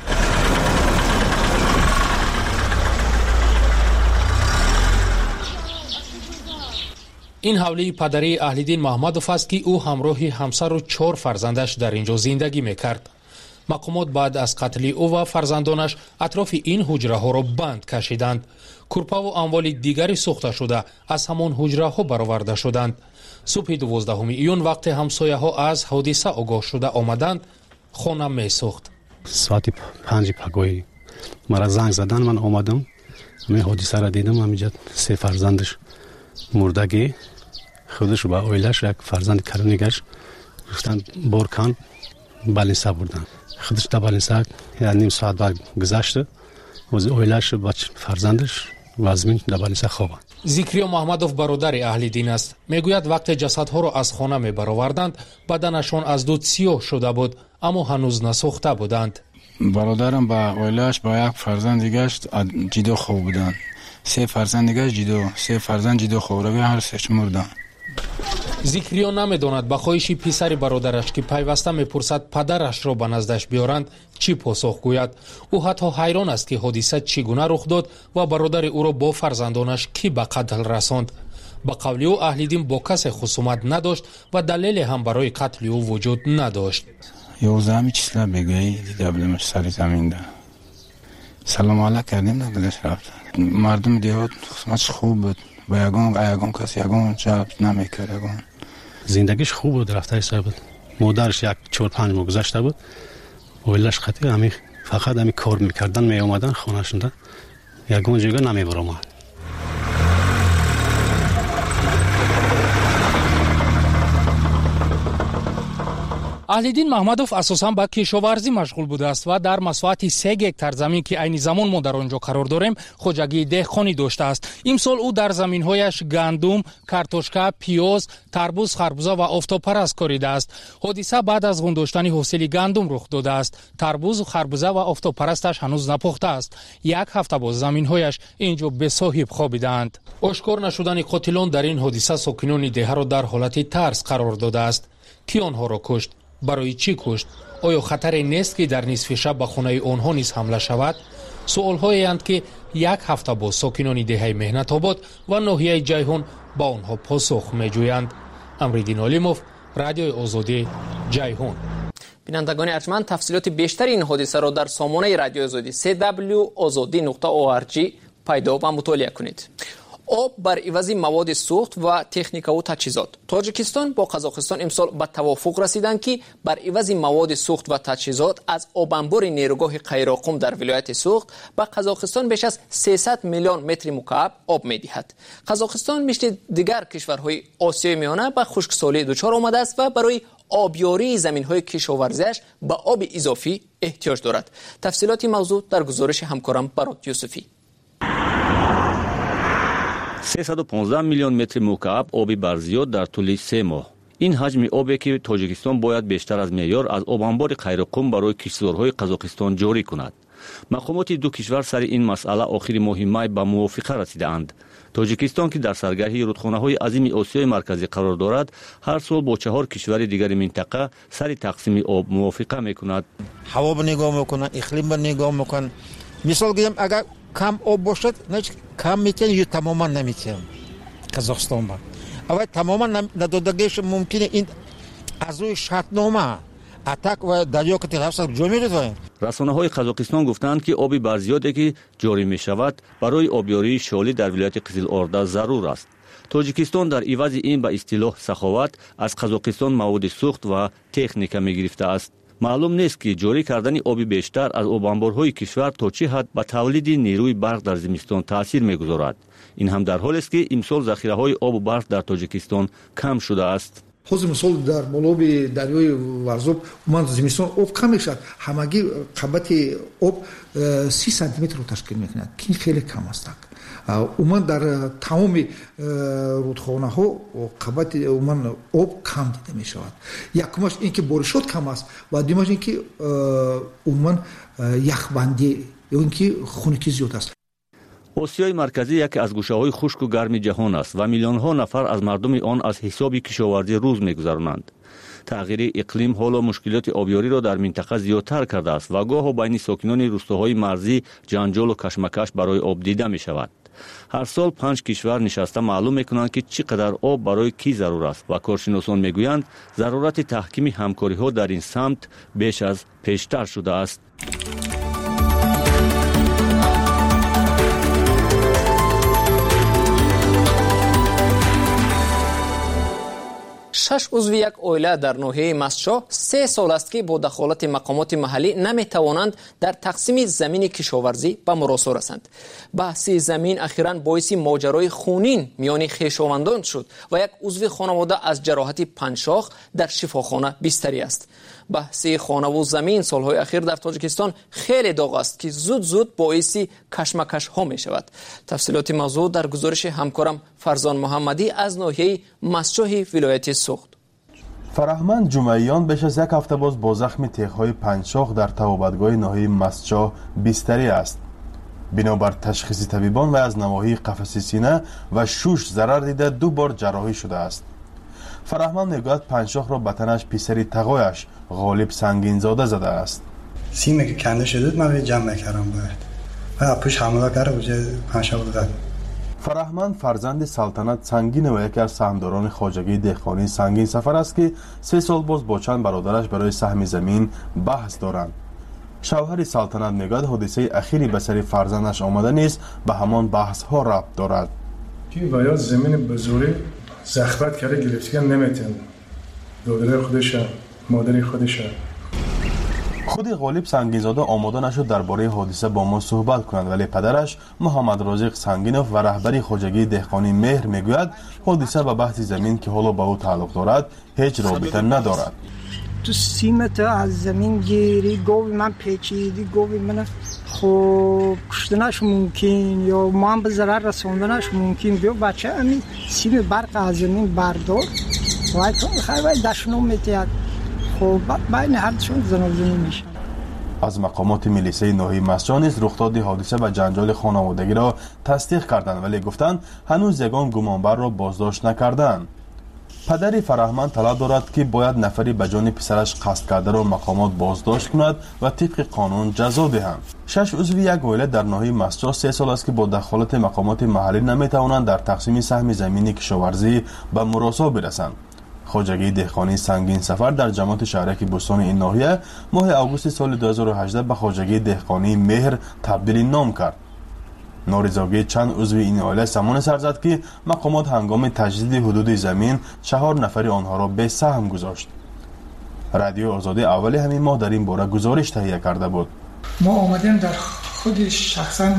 این حوله پدری اهلیدین محمدوف است که او همراه همسر و 4 فرزندش در اینجا زندگی میکرد. مقامات بعد از قتل او و فرزندانش اطراف این حجره ها را بند کشیدند. کورپا و اموال دیگری سوخته شده از همان حجره ها برآورده شدند. صبح 12 ایون وقت همسایه ها از حادثه آگاه شده آمدند خانه می سوخت. ساعت 5 پگاهی مرا زنگ زدن، من آمدم، من حادثه را دیدم. همینجا 3 فرزندش مردگی، خودش و عائلش، یک فرزند کرونیگش گفتن بارکان بالینسا بردن. خودش تا بالینسا نیم ساعت بعد گذشته و عائلش و فرزندش وزمین در بالینسا خوابند. ذکریا محمدوف برادر اهلیدین است. میگوید وقت جسدها را از خانه می برآوردند بدنشان از دود سیاه شده بود اما هنوز نسوخته بودند. برادرم با عائلش با یک فرزند دیگه‌اش جدا خواب بودند. 3 فرزند دیگه‌اش جدا، 3 فرزند جدا خواب را هر 3 مردند. ذکریا نمیداند به خواهش پسر برادرش که پیوسته میپرسد پدرش را به نزدش بیارند چی پاسخ گوید. او حتی حیران است که حادثه چگونه رخ داد و برادر او را با فرزندانش کی به قتل رساند. به قول او اهلیدین با کس خصومت نداشت و دلیل هم برای قتل او وجود نداشت. 11 چیسلا بگویی دیدمش سر زمین ده. سلام علیک کردیم دلش رفت. مردم دیهات خصومتش خوب بود با یگان کسی یگان جاب نمیکرد. یگان زندگیش خوب بود، رفته حساب بود. مادرش 4-5 ماه گذشته بود. اویلش خاطر همین فقط همین کار میکردن، می اومدن خونه‌شون یگان جگه نمیبرم. аҳлиддин маҳмадов асосан ба кишоварзӣ машғул будааст ва дар масоҳати 3 гектар замин ки айни замон мо дар он ҷо қарор дорем хоҷагии деҳқонӣ доштааст. имсол ӯ дар заминҳояш гандум, картошка, пиёз, тарбуз, харбуза ва офтобпараст коридааст. ҳодиса баъд аз ғундоштани ҳосили гандум рух додааст. тарбуз, харбуза ва офтобпарасташ ҳанӯз напухтааст. 1 ҳафта боз заминҳояш ин ҷо бесоҳиб хобидаанд. ошкор нашудани қотилон дар ин ҳодиса сокинони деҳаро дар ҳолати тарс қарор додааст. кӣ онҳоро кушт? барои чӣ кушт? оё хатаре нест ки дар нисфи шаб ба хонаи онҳо низ ҳамла шавад? суолҳоеянд ки 1 ҳафта боз сокинони деҳаи меҳнатобод ва ноҳияи ҷайҳун ба онҳо посух меҷӯянд. Амриддин Олимов, Радиои Озодӣ, Ҷайҳун. бинандагони арҷманд, тафсилоти бештари ин ҳодисаро дар сомонаи Радиои Озодӣ www.ozodi.org пайдо ва мутолиа кунед. об бар ивази маводи сӯхт ва техникаву таҷҳизот. Тоҷикистон бо Қазоқистон имсол ба тавофуқ расиданд ки бар ивази маводи сӯхт ва таҷҳизот аз обанбори нерӯгоҳи Қайроқум дар вилояти Суғд ба Қазоқистон беш аз 300 миллион метри мукааб об медиҳад. Қазоқистон мисли дигар кишварҳои Осиёи Миёна ба хушксолӣ дучор омадааст ва барои обёрии заминҳои кишоварзиаш ба оби изофӣ эҳтиёҷ дорад. тафсилоти мавзӯъ дар гузориши ҳамкорам Барот Юсуфӣ. 315 миллион метри мукааб оби барзиёд дар тӯли 3 моҳ. ин ҳаҷми обе ки Тоҷикистон бояд бештар аз меъёр аз обанбори Қайроқум барои киштзорҳои Қазоқистон ҷорӣ кунад. мақомоти ду кишвар сари ин масъала охири моҳи май ба мувофиқа расидаанд. Тоҷикистон ки дар саргарҳи рудхонаҳои азими Осиёи марказӣ қарор дорад, ҳар сол бо 4 кишвари дигари минтақа сари тақсими об мувофиқа мекунад. ҳаво ба нигоҳ мекунад, иқлим ба нигоҳ мекунад. мисол гирем, агар кам об бошад, значит кам метиҳем ё тамоман наметиҳем Казохстон ба. аввал тамоман надодагиш мумкине ин аз рӯи шартнома атак ва дарё ки талафсад ҷо мерезоем. расонаҳои Қазоқистон гуфтанд ки оби барзиёде ки ҷорӣ мешавад барои обёрии шолӣ дар вилояти Қизилорда зарур аст. Тоҷикистон дар ивази ин ба истилоҳ саховат аз Қазоқистон маводи сӯхт ва техника мегирифтааст. маълум нест ки ҷорӣ кардани оби бештар аз обанборҳои кишвар то чӣ ҳад ба тавлиди нерӯи барқ дар зимистон таъсир мегузорад. ин ҳам дар ҳолест ки имсол захираҳои обу барқ дар Тоҷикистон кам шудааст. ҳозир мисол дар молоби дарёи Варзоб уман зимистон об кам мешавад. ҳамагӣ қабати об 30 сантиметрро ташкил мекунад. ин хеле кам аст. уман дар тамоми рудхонаҳо қабати уман об кам дида мешавад. якумаш ин ки боришот кам аст ва дуюмаш ин ки уман яхбандӣ ё ин ки хунукӣ зиёд аст. осиёи марказӣ яке аз гӯшаҳои хушку гарми ҷаҳон аст ва миллионҳо нафар аз мардуми он аз ҳисоби кишоварзӣ рӯз мегузаронанд. тағйири иқлим ҳоло мушкилоти обёриро дар минтақа зиёдтар кардааст ва гоҳо байни сокинони рӯстовҳои марзӣ ҷанҷолу кашмакаш барои об дида мешавад. ҳар сол 5 кишвар нишаста маълум мекунанд ки чӣ қадар об барои кӣ зарур аст ва коршиносон мегӯянд зарурати таҳкими ҳамкориҳо дар ин самт беш аз пештар шудааст. 6 узви як оила дар ноҳияи Мастчоҳ 3 сол аст ки бо дахолати мақомоти маҳаллӣ наметавонанд дар тақсими замини кишоварзӣ ба муросо расанд. баҳси замин ахиран боиси моҷарои хунин миёни хешовандон шуд ва як узви хонавода аз ҷароҳати панҷшох дар шифохона бистарӣ аст. баҳси хонаву замин солҳои ахир дар Тоҷикистон хеле доғ аст ки зуд боиси кашмакашҳо мешавад. тафсилоти мавзӯъ дар гузориши ҳамкорам Фарзон Муҳаммадӣ аз ноҳияи Мастчоҳи вилояти Суғд. фараҳманд ҷумаиён беш аз як ҳафта боз бо захми теғҳои панҷшох дар табобатгоҳи ноҳияи Мастчоҳ бистарӣ аст. бинобар ташхиси табибон вай аз навоҳии қафаси сина ва шуш зарар дида 2 бор ҷарроҳӣ шудааст. фараҳманд мегӯяд панҷшохро ба танаш писари тағояш ғолиб сангинзода задааст. سیمی که کنده شده من به جمع کردم باید و پوش حمله کرده بوده پنجاه بود. фараҳманд фарзанди Салтанат Сангинова яке аз саҳмдорони хоҷагии деҳқонии Сангин сафар аст ки 3 сол боз бо чанд бародараш барои саҳми замин баҳс доранд. шавҳари Салтанат мегӯяд ҳодисаи ахири ба сари фарзандаш омада низ ба ҳамон баҳсҳо рабт дорад. که باید زمین بزرگی زخمت کرده گرفتگان نمیتن دادره خودشه مادری خودشه. خود غالب سنگینزاده آماده نشد درباره حادثه با ما صحبت کنند، ولی پدرش محمد رازق سنگینوف و رهبری خواجگی دهقانی مهر میگوید حادثه و بحث زمین که حالا به او تعلق دارد هیچ رابطه ندارد. تو سیمت از زمین گیری گوی من پیچیدی گوی من خب کشتنش ممکن یا من به ضرر رسوندنش ممکن. بیا بچه همین سیم برق از زمین بردار وای تو خیلی باید دشنو میتید خب باید هرچون زنازنی میشن. از مقامات میلیسه ناحیه مسجد نیز رخداد حادثه و جنجال خانوادگی را تصدیق کردند، ولی گفتند هنوز یگان گمانبر را بازداشت نکردند. پدری فرهمند طلب دارد که باید نفری به جان پسرش قصد کرده را مقامات بازداشت کند و طبق قانون جزا دهند. 6 عضو یک عائله در ناحیه مسجد 3 سال است که با دخالت مقامات محلی نمیتوانند در تقسیم سهم زمین کشاورزی به مراسا برسند. خواجگی دهقانی سنگین سفر در جماعت شهرک بستان این ناحیه ماه آگوست سال 2018 به خواجگی دهقانی مهر تبدیل نام کرد. نارضایتی چند عضو این عائله زمان سر زد که مقامات هنگام تجدید حدود زمین 4 نفر آنها را به سهم گذاشت. رادیو آزادی اولی همین ماه در این باره گزارش تهیه کرده بود. ما آمدیم در خود شخصا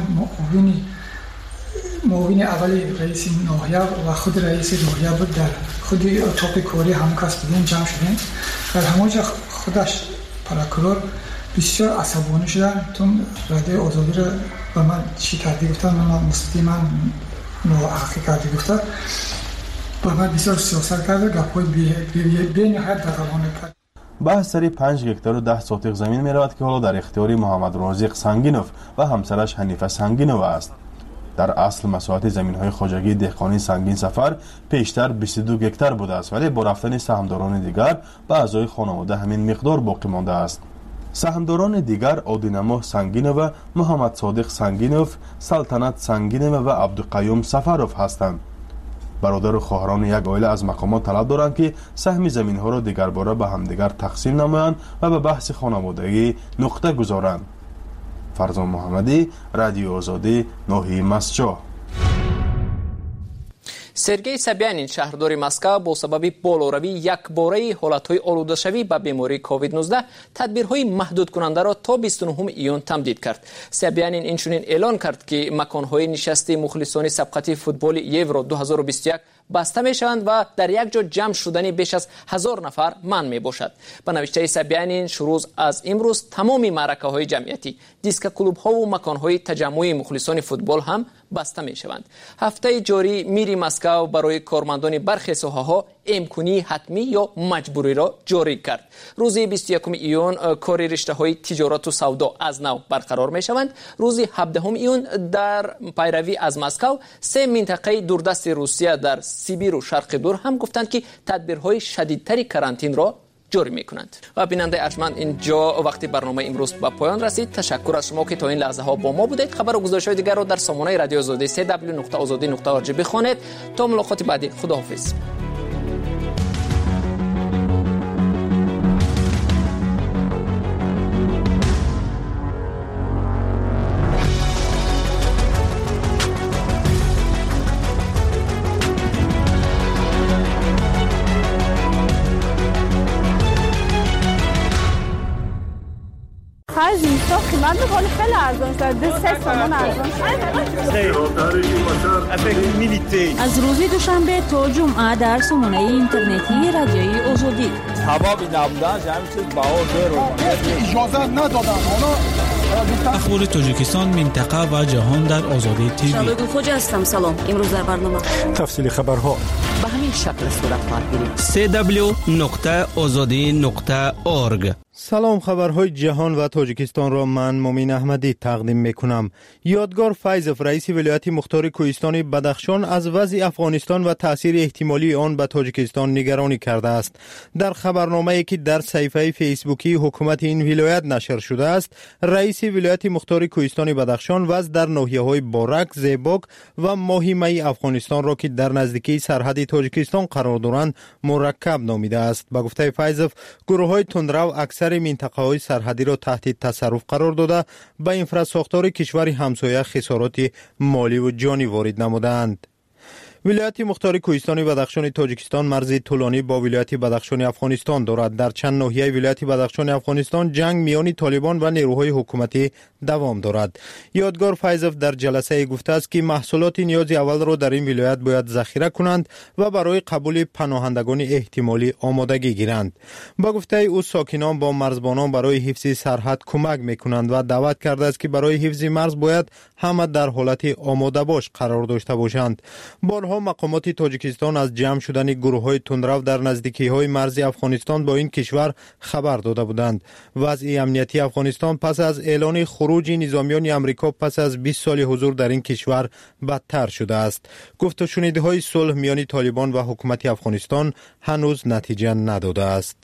معاون اولی رئیس ناحیه و خود رئیس ناحیه بود در خود اتاق کاری همکاس بودیم جمع شدیم. در همونجا خودش پراکرور بسیار عصبانی شدن تون رادیو آزادی را به من چی کردی گفتن من مستقیما ناحقی کردی گفتن به من بسیار سیاست کرده گپای بی نهایت دغدغانه کرد. بحث سری 5 هکتار و 10 ساتق زمین می رود که حالا در اختیار محمد رازق سنگینوف و همسرش حنیفه سنگینوف است. در اصل مساحت زمین‌های خواجگی دهقانی سنگین سفر پیشتر 22 هکتار بوده است، ولی با رفتن سهمداران دیگر به اعضای خانواده همین مقدار باقی مانده است. سهمداران دیگر عادینما سنگینوف و محمد صادق سنگینوف، سلطنت سنگینوف و عبدالقیوم سفروف هستند. برادر و خواهران یک عائله از مقامات طلب دارند که سهم زمین‌ها را دیگر باره به همدیگر تقسیم نمایند و به بحث خانوادگی نقطه گذارند. فرزان محمدی، رادیو آزادی، ناحیه مسجد. سرگئی سابیانین شهرداری مسکو با سبب بالوروی یکباره حالتهای آلوده‌شوی به بیماری کووید 19 تدبیرهای محدود کننده را تا 29 ایون تمدید کرد. سابیانین اینچنین اعلان کرد که مکانهای نشست مخلصان سبقت فوتبال یورو 2021 بسته می شوند و در یک جا جمع شدن بیش از 1000 نفر منع می باشد. به نوشته سابیانین شروع از امروز تمامی معرکه های جمعیتی، دیسک کلوب ها و مکان های تجمع مخلصان فوتبال هم بسته می شوند. هفته جاری میری مسکو برای کارمندان برخی ساحه‌ها امکانی حتمی یا مجبوری را جاری کرد. روز 21 ایون کار رشته های تجارت و سودا از نو برقرار می شوند. روز 17 ایون در پیروی از مسکو 3 منطقه دوردست روسیه در سیبیر و شرق دور هم گفتند که تدبیرهای شدیدتری کرانتین را جاری میکنند. و بیننده ارجمند اینجا وقتی برنامه امروز به پایان رسید. تشکر از شما که تا این لحظه ها با ما بودید. خبر و گزارش‌های دیگر را در سامانه رادیو آزادی www.azadi.org بخوانید. تا ملاقات بعدی، خداحافظ. از اینستا قیمت بخوری خیلی ارزان شد. 3 تومان ارزان شد. از روزی دوشنبه تا جمعه در سامانه اینترنتی رادیوی آزادی. هوا بی نبودن همین چیز بها زیر اجازه ندادن. اخبار تاجیکستان، منطقه و جهان در آزادی تیوی. شالوی خوجه هستم. سلام. امروز در برنامه تفصیل خبرها به همین شکل صورت میگیرید. www.azadi.org. سلام، خبرهای جهان و تاجیکستان را من مومین احمدی تقدیم میکنم. یادگار فیضف رئیس ولایت مختار کوهستان بدخشان از وضع افغانستان و تاثیر احتمالی آن به تاجیکستان نگرانی کرده است. در خبرنامه‌ای که در صفحه فیسبوکی حکومت این ولایت نشر شده است، رئیس ولایت مختار کوهستان بدخشان وضع در ناحیه‌های بارک، زیباک و ماهیمه افغانستان را که در نزدیکی سرحد تاجیکستان قرار دارند مرکب نامیده است. به گفته فیضف، گروه‌های تندرو اکثر منطقه‌های سرحدی را تحت تصرف قرار داده به انفراساختار کشور همسایه خسارات مالی و جانی وارد نمودند. ولایت مختار کوهستانی بدخشان تاجیکستان مرزی طولانی با ولایت بدخشان افغانستان دارد. در چند ناحیه ولایت بدخشان افغانستان جنگ میان طالبان و نیروهای حکومتی دوام دارد. یادگار فیضوف در جلسه گفته است که محصولات نیاز اول را در این ولایت باید ذخیره کنند و برای قبول پناهندگان احتمالی آمادگی گیرند. با گفته او ساکنان با مرزبانان برای حفظ سرحد کمک میکنند و دعوت کرده است که برای حفظ مرز باید همه در حالت آماده باش قرار داشته باشند. بارها مقامات تاجیکستان از جمع شدن گروه‌های تندرو در نزدیکی‌های مرز افغانستان با این کشور خبر داده بودند. وضع امنیتی افغانستان پس از اعلان خروج نظامیان آمریکا پس از 20 سال حضور در این کشور بدتر شده است. گفت و شنیده‌های صلح میان طالبان و حکومت افغانستان هنوز نتیجه نداده است.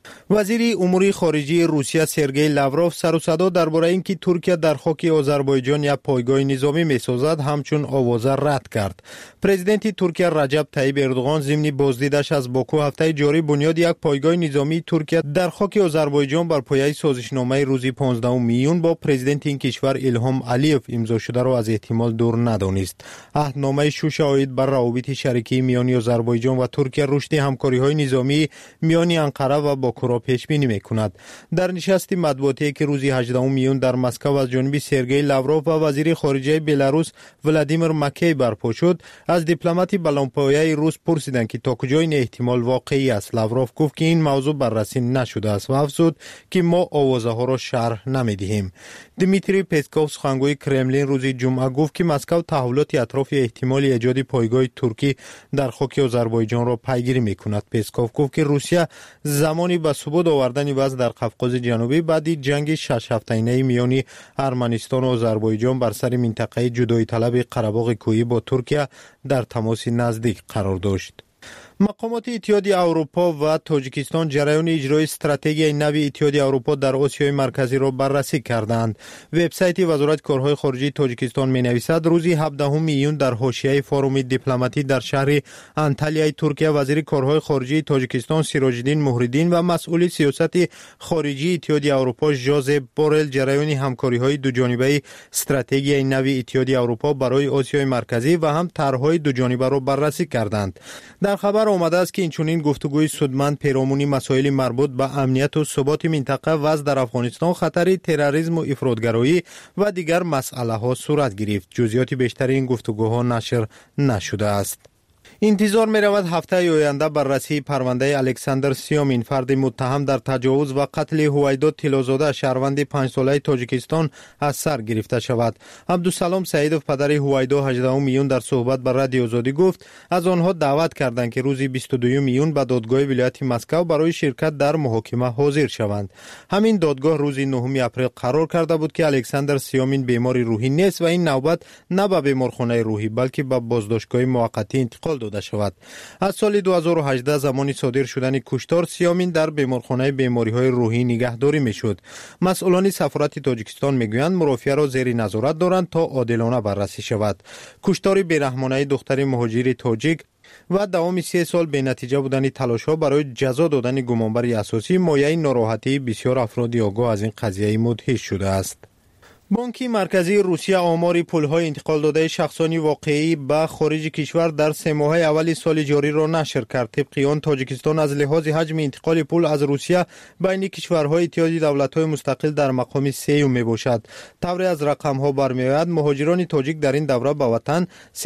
وزیر امور خارجه روسیه سرگئی لاوروف سر و صدا درباره اینکه ترکیه در خاک آذربایجان یک پایگاه نظامی می‌سازد همچون آوازه رد کرد. پرزیدنت ترکیه رجب طیب اردوغان ضمن بازدیدش از باکو هفته جاری بنیاد یک پایگاه نظامی ترکیه در خاک آذربایجان بر پایه سازشنامه روز 15 میون با پرزیدنت این کشور ایلهام علیف امضا شده را از احتمال دور ندانست. عهدنامه شوش عاید بر روابط شریکی میان آذربایجان و ترکیه رشد همکاری‌های نظامی میان انقره و باکو را پیش بینی می‌کند. در نشست مطبوعاتی که روز 18 میون در مسکو از جانب سرگئی لاوروف و وزیر خارجه بلاروس ولادیمیر مکی برپا شد، از دیپلمات بلندپایه روس پرسیدند که تا کجا این احتمال واقعی است. لاوروف گفت که این موضوع بررسی نشده است و افزود که ما آوازه ها را شرح نمی‌دهیم. دمیتری پسکوف سخنگوی کرملین روز جمعه گفت که مسکو تحولات اطراف احتمال ایجاد پایگاه ترکی در خاک آذربایجان را پیگیری می‌کند. پسکوف گفت که روسیه زمانی به ثبات آوردن وضع در قفقاز جنوبی بعد جنگ 6 هفته‌ای میان ارمنستان و آذربایجان بر سر منطقه جدایی طلب قره‌باغ کوهی با ترکیه در تماس نزدیک قرار داشت. مقامات اتحادیه اروپا و تاجیکستان جریان اجرای استراتژی نو اتحادیه اروپا در آسیای مرکزی را بررسی کردند. وبسایت وزارت کارهای خارجه تاجیکستان می‌نویسد روز 17 میون در حاشیه فوروم دیپلماتی در شهر انتالیای ترکیه وزیر کارهای خارجه تاجیکستان سیراج‌الدین مهرالدین و مسئول سیاست خارجی اتحادیه اروپا ژوزپ بورل جریان همکاری‌های دوجانبه استراتژی نو اتحادیه اروپا برای آسیای مرکزی و هم طرح‌های دوجانبه را بررسی کردند. در خبر آمده است که اینچنین گفتگوی سودمند پیرامون مسائل مربوط به امنیت و ثبات منطقه وضع در افغانستان، خطر تروریسم و افراطگرایی و دیگر مسئله ها صورت گرفت. جزئیات بیشتر این گفتگوها نشر نشده است. انتظار می رود هفته آینده بررسی پرونده الکساندر سیامین فرد متهم در تجاوز و قتل هویدا تیلازاده شهروند 5 ساله تاجیکستان از سر گرفته شود. عبدالسلام سعیدوف پدر هویدا 18 میون در صحبت با رادیو آزادی گفت از آنها دعوت کردند که روز 22 میون به دادگاه ولایت مسکو برای شرکت در محاکمه حاضر شوند. همین دادگاه روز 9 اپریل قرار کرده بود که الکساندر سیامین بیمار روحی نیست و این نوبت نه به بیمارخانه روحی بلکه به بازداشتگاه موقتی انتقال داده شود. از سال 2018 زمانی صادر شدن کشتار سیامین در بیمارخانه بیماری‌های روحی نگهداری میشد. مسئولان سفارت تاجیکستان میگویند مرافعه را زیر نظارت دارند تا عادلانه بررسی شود. کشتار بیرحمانه دختر مهاجر تاجیک و دوام 3 سال به نتیجه بودن تلاش‌ها برای جزا دادن گمانبر اساسی مایه ناراحتی بسیار افراد آگاه از این قضیه مدهش شده است. بانک مرکزی روسیه آمار پول‌های انتقال داده شخصانی واقعی به خارج کشور در 3 ماه اول سال جاری را نشر کرد. طبق آن تاجیکستان از لحاظ حجم انتقال پول از روسیه بین کشورهای اتحادیه دولت‌های مستقل در مقام 3 میباشد. طوری از رقم‌ها برمی‌آید مهاجران تاجیک در این دوره به وطن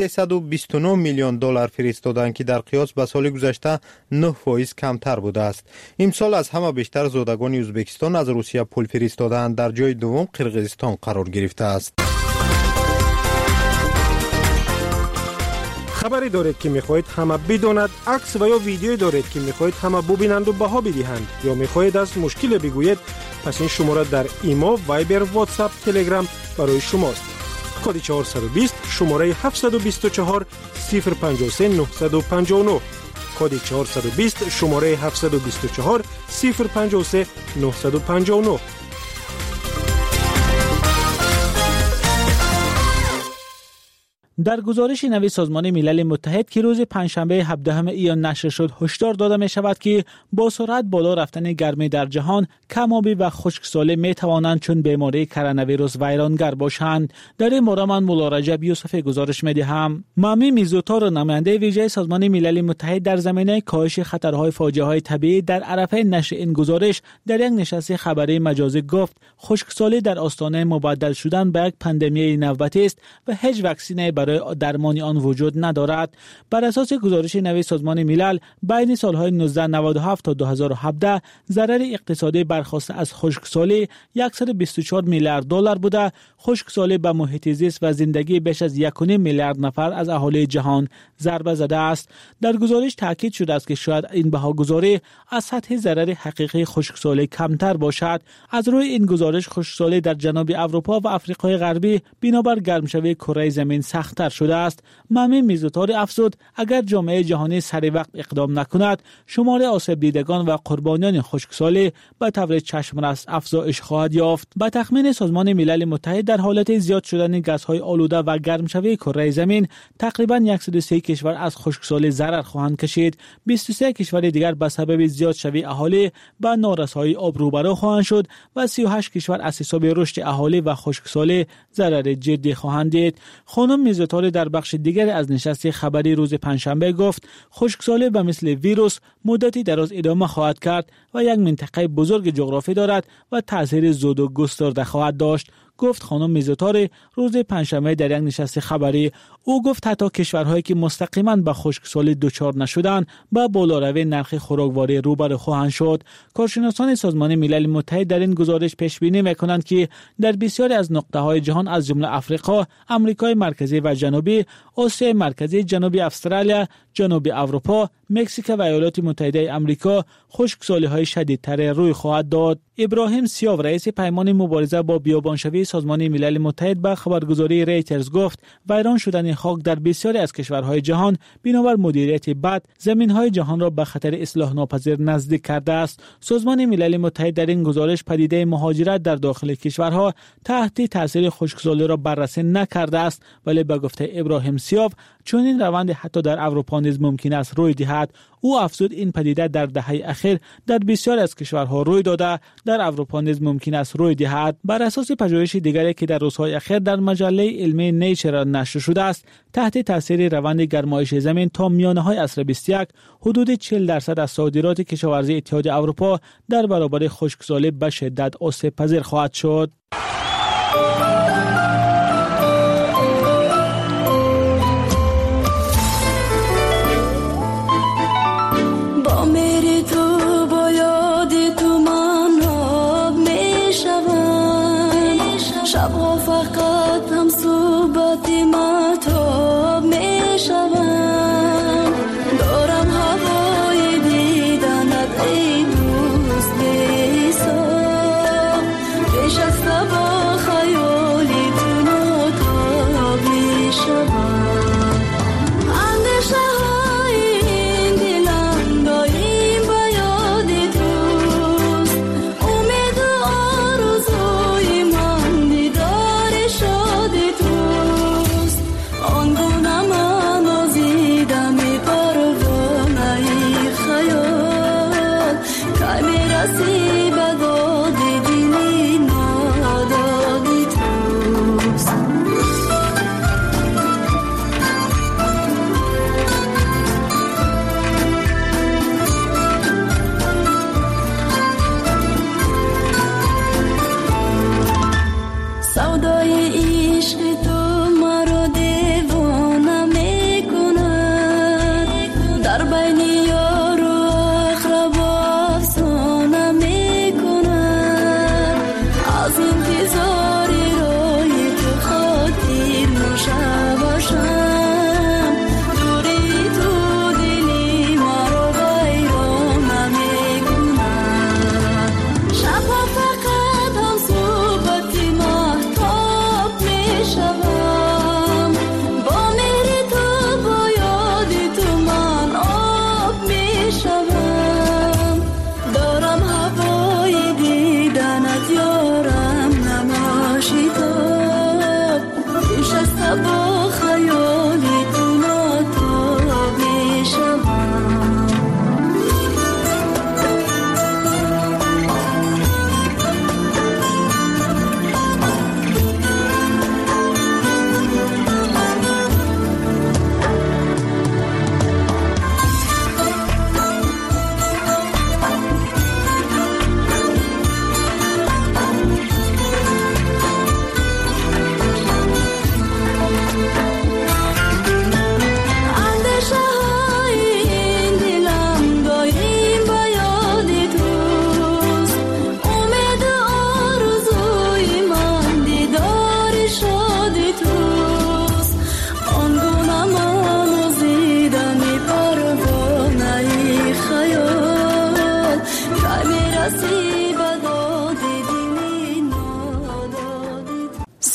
329 میلیون دلار فرستادند که در قیاس به سال گذشته 9% کمتر بوده است. امسال از همه بیشتر زادگان ازبکستان از روسیه پول فرستادند. در جای دوم قرقیزستان قرار گرفته است. خبری دارید که میخواهید همه بداند، عکس و یا ویدیویی دارید که میخواهید همه ببینند و بها بدهند یا میخواهید از مشکل بگویید، پس این شماره در ایمو، وایبر، واتساپ، تلگرام برای شماست. کد 420 شماره 724 053 959 کد 420 شماره 724 053 959. در گزارش نوی سازمان ملل متحد که روز پنجشنبه 17 ایان نشر شد هشدار داده می شود که با سرعت بالا رفتن گرمی در جهان کم‌آبی و خشکسالی می توانند چون بیماری کرونا ویروس ویرانگر باشند. در این باره من مولا رجب یوسف گزارش می دهم. مامی میزوتار نماینده ویژه سازمان ملل متحد در زمینه کاهش خطرهای فاجعه‌های طبیعی در عرفه نشر این گزارش در یک نشست خبری مجازی گفت خشکسالی در آستانه مبدل شدن به یک پاندمی نوبتی است و هیچ واکسنی برای درمان آن وجود ندارد. بر اساس گزارش نوی سازمان ملل بین سالهای 1997 تا 2017 ضرر اقتصادی برخاسته از خشکسالی 124 میلیارد دلار بوده. خشکسالی به محیط زیست و زندگی بیش از 1.5 میلیارد نفر از اهالی جهان ضربه زده است. در گزارش تاکید شده است که شاید این بهاگذاری از سطح ضرر حقیقی خشکسالی کمتر باشد. از روی این گزارش خشکسالی در جنوب اروپا و آفریقای غربی بنابر گرمشوی کره زمین سخت‌تر شده است. مامی میزوتاری افزود اگر جامعه جهانی سریع وقت اقدام نکند شمار آسیب دیدگان و قربانیان خشکسالی به طور چشم‌رس افزایش خواهد یافت. به تخمین سازمان ملل متحد در حالت زیاد شدن گازهای آلوده و گرمشوی کره زمین تقریباً 130 کشور از خشکسالی ضرر خواهند کشید. 23 کشور دیگر به سبب زیاد شوی اهالی به نارسایی آب روبرو خواهند شد و 38 کشور از حساب رشد اهالی و خشکسالی ضرر جدی خواهند دید. خانم میزوتاری در بخش دیگر از نشست خبری روز پنجشنبه گفت خشکسالی به مثل ویروس مدتی دراز ادامه خواهد کرد و یک منطقه بزرگ جغرافی دارد و تاثیر زود و گسترده خواهد داشت. گفت خانم میزوتاری روز پنجشنبه در یک نشست خبری. او گفت حتی کشورهایی که مستقیما به خشکسالی دچار نشدند با بالاروی نرخ خوراکواری روبرو خواهند شد. کارشناسان سازمان ملل متحد در این گزارش پیش بینی می‌کنند که در بسیاری از نقطه‌های جهان از جمله آفریقا، آمریکای مرکزی و جنوبی، آسیای مرکزی، جنوبی استرالیا، جنوبی اروپا، مکزیک و ایالات متحده آمریکا خشکسالی‌های شدیدتر روی خواهد داد. ابراهیم سیاو رئیس پیمان مبارزه با بیابانشوی سازمان ملل متحد به خبرگزاری ریترز گفت ویران شدن خاک در بسیاری از کشورهای جهان بنابر مدیریت بد زمین‌های جهان را به خطر اصلاح ناپذیر نزدیک کرده است. سازمان ملل متحد در این گزارش پدیده مهاجرت در داخل کشورها تحت تاثیر خشکسالی را بررسی نکرده است، ولی به گفته ابراهیم سیاو چون این روند حتی در اروپا نیز ممکن است روی دهد. او افزود این پدیده در دهه اخیر در بسیاری از کشورها روی داده، در اروپا نیز ممکن است روی دهد. بر اساس پژوهش دیگری که در روزهای اخیر در مجله علمی نیچر نشر شده است، تحت تاثیر روند گرمایش زمین تا میانه‌های عصر 21 حدود 40% از صادرات کشاورزی اتحاد اروپا در برابر خشکسالی به شدت آسیب پذیر خواهد شد. شبها فقط هم صحبت مهتاب می شوم دارم هوای دیدنت ای دوست بی‌حساب پیش از با خیالی تو ناتاب می شوم اندیشه های این دلم دایم به یاد توست امید و آرزوی من شادی توست آنگونه من آزیدم پروانه خیال که میرسی به داد دلی نادادی توست سودای عشق تو مرا دیوانه میکند در بین یار و اقربا افسانه میکند از انتظاری روی تو خاطر نشه باشم دوری تو دلی مرا ویرانه میکند شبها فقط هم صحبتی مهتاب میشود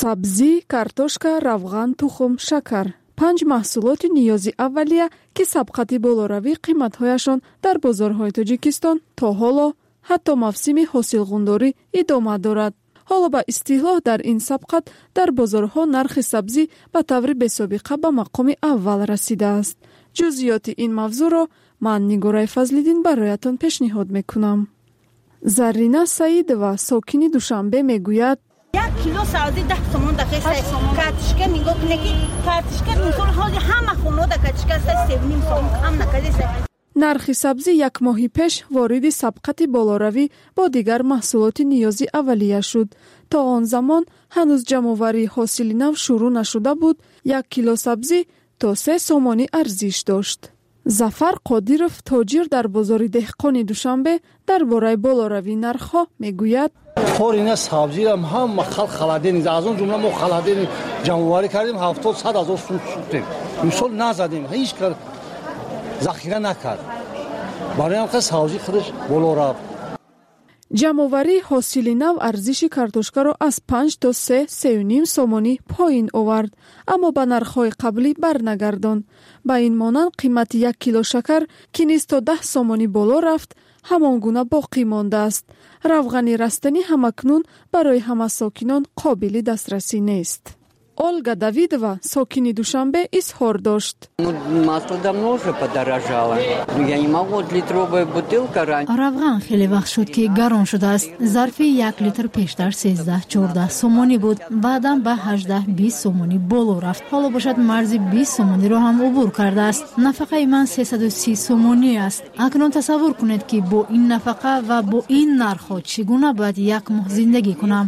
сабзӣ, картошка, равған, тухм, шакар. 5 маҳсулоти ниёзи аввалия ки сабқати болоравӣ қиматҳояшон дар бозорҳои Тоҷикистон то ҳоло ҳатто мавсими ҳосилғундорӣ идома дорад. ҳоло ба истиҳлоҳ дар ин сабқат дар бозорҳо нархи сабзӣ ба таври бесобиқа ба мақоми аввал расидааст. ҷузъиёти ин мавзӯъро ман Нигораи Фазлиддин бароятон пешниҳод мекунам. Зарина Саидова, сокини Душанбе, мегӯяд: 1 кило сабзӣ 10 сомон дақиқ картишка нигоҳ кунед ки картишка мисол ҳози ҳама хонода картишка 3.5 сомон кам наказе. нархи сабзӣ як моҳи пеш вориди сабқати болоравӣ бо дигар маҳсулоти ниёзи аввалия шуд. то он замон ҳанӯз ҷамъоварии ҳосили нав шурӯъ нашуда буд. 1 кило сабзӣ то 3 сомонӣ арзиш дошт. Зафар Қодиров, тоҷир дар бозори деҳқони Душанбе, дар бораи болоравии нархҳо мегӯяд: корина сабзиам ҳама халқ халадин, аз он ҷумла мо халадин ҷамъоварӣ кардем 70-100 ҳазор сум сӯхтем. Мисол назадем, ҳеҷ кар захира накард. барои ҳам сабзӣ худаш боло рафт. ҷамъоварии ҳосили нав арзиши картошкаро аз 5 то 3.5 сомонӣ поин овард, аммо ба нархҳои қаблӣ барнагардон. ба ин монанд қимати 1 кило шакар ки низ то 10 сомонӣ боло рафт, ҳамон гуна боқӣ мондааст. равғани растанӣ ҳамакнун барои ҳама сокинон қобили дастрасӣ нест. Ольга Давидова, сокини Душанбе, изҳор дошт: масло давно уже подорожало. Я не могу, литровая бутылка раньше. равған хеле вақт шуд ки гарон шудааст. зарфи 1 литр пештар 13-14 сомонӣ буд, баъдан ба 18-20 сомонӣ боло рафт. ҳоло бошад марзи 20 сомониро ҳам убур кардааст. нафақаи ман 330 сомонӣ аст. акнун тасаввур кунед ки бо ин нафақа ва бо ин нархҳо чӣ гуна бояд як моҳ зиндагӣ кунам.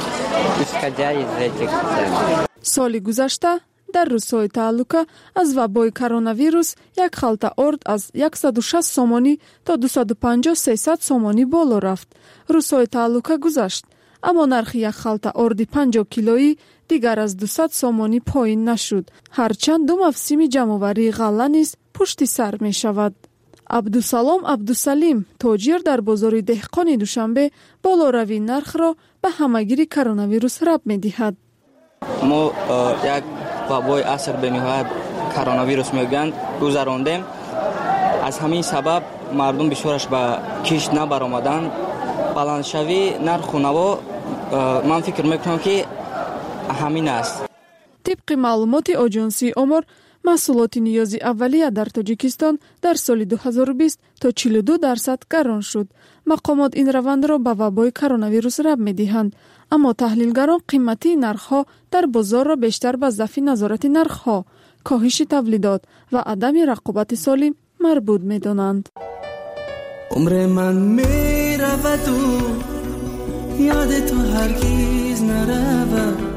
соли гузашта дар рӯзҳои тааллука аз вабои коронавирус як халта орд аз 160 сомонӣ то 250-300 сомонӣ боло рафт. рӯзҳои тааллука гузашт, аммо нархи як халта орди 50 килоӣ дигар аз 200 сомонӣ поин нашуд, ҳарчанд ду мавсими ҷамъоварии ғалла низ пушти сар мешавад. Абдусалом Абдусалим, тоҷир дар бозори деҳқони Душанбе, болоравии нархро ба ҳамагири коронавирус раб медиҳад. мо як вабои аср бениҳоят коронавирус мегӯянд гузарондем. аз ҳамин сабаб мардум бисёраш ба кишт набаромаданд. баландшавии нарху наво ман фикр мекунам ки ҳамин аст. тибқи маълумоти оҷонсии омор, маҳсулоти ниёзи аввалия дар Тоҷикистон дар соли 2020 то 42% гарон шуд. мақомот ин равандро ба вабои коронавирус раб медиҳанд, аммо таҳлилгарон қиматии нархҳо дар бозорро бештар ба зафи назорати нархҳо, коҳиши тавлидот ва адами рақобати солим марбут медонанд. умре ман мераваду ёди ту ҳаргиз наравад.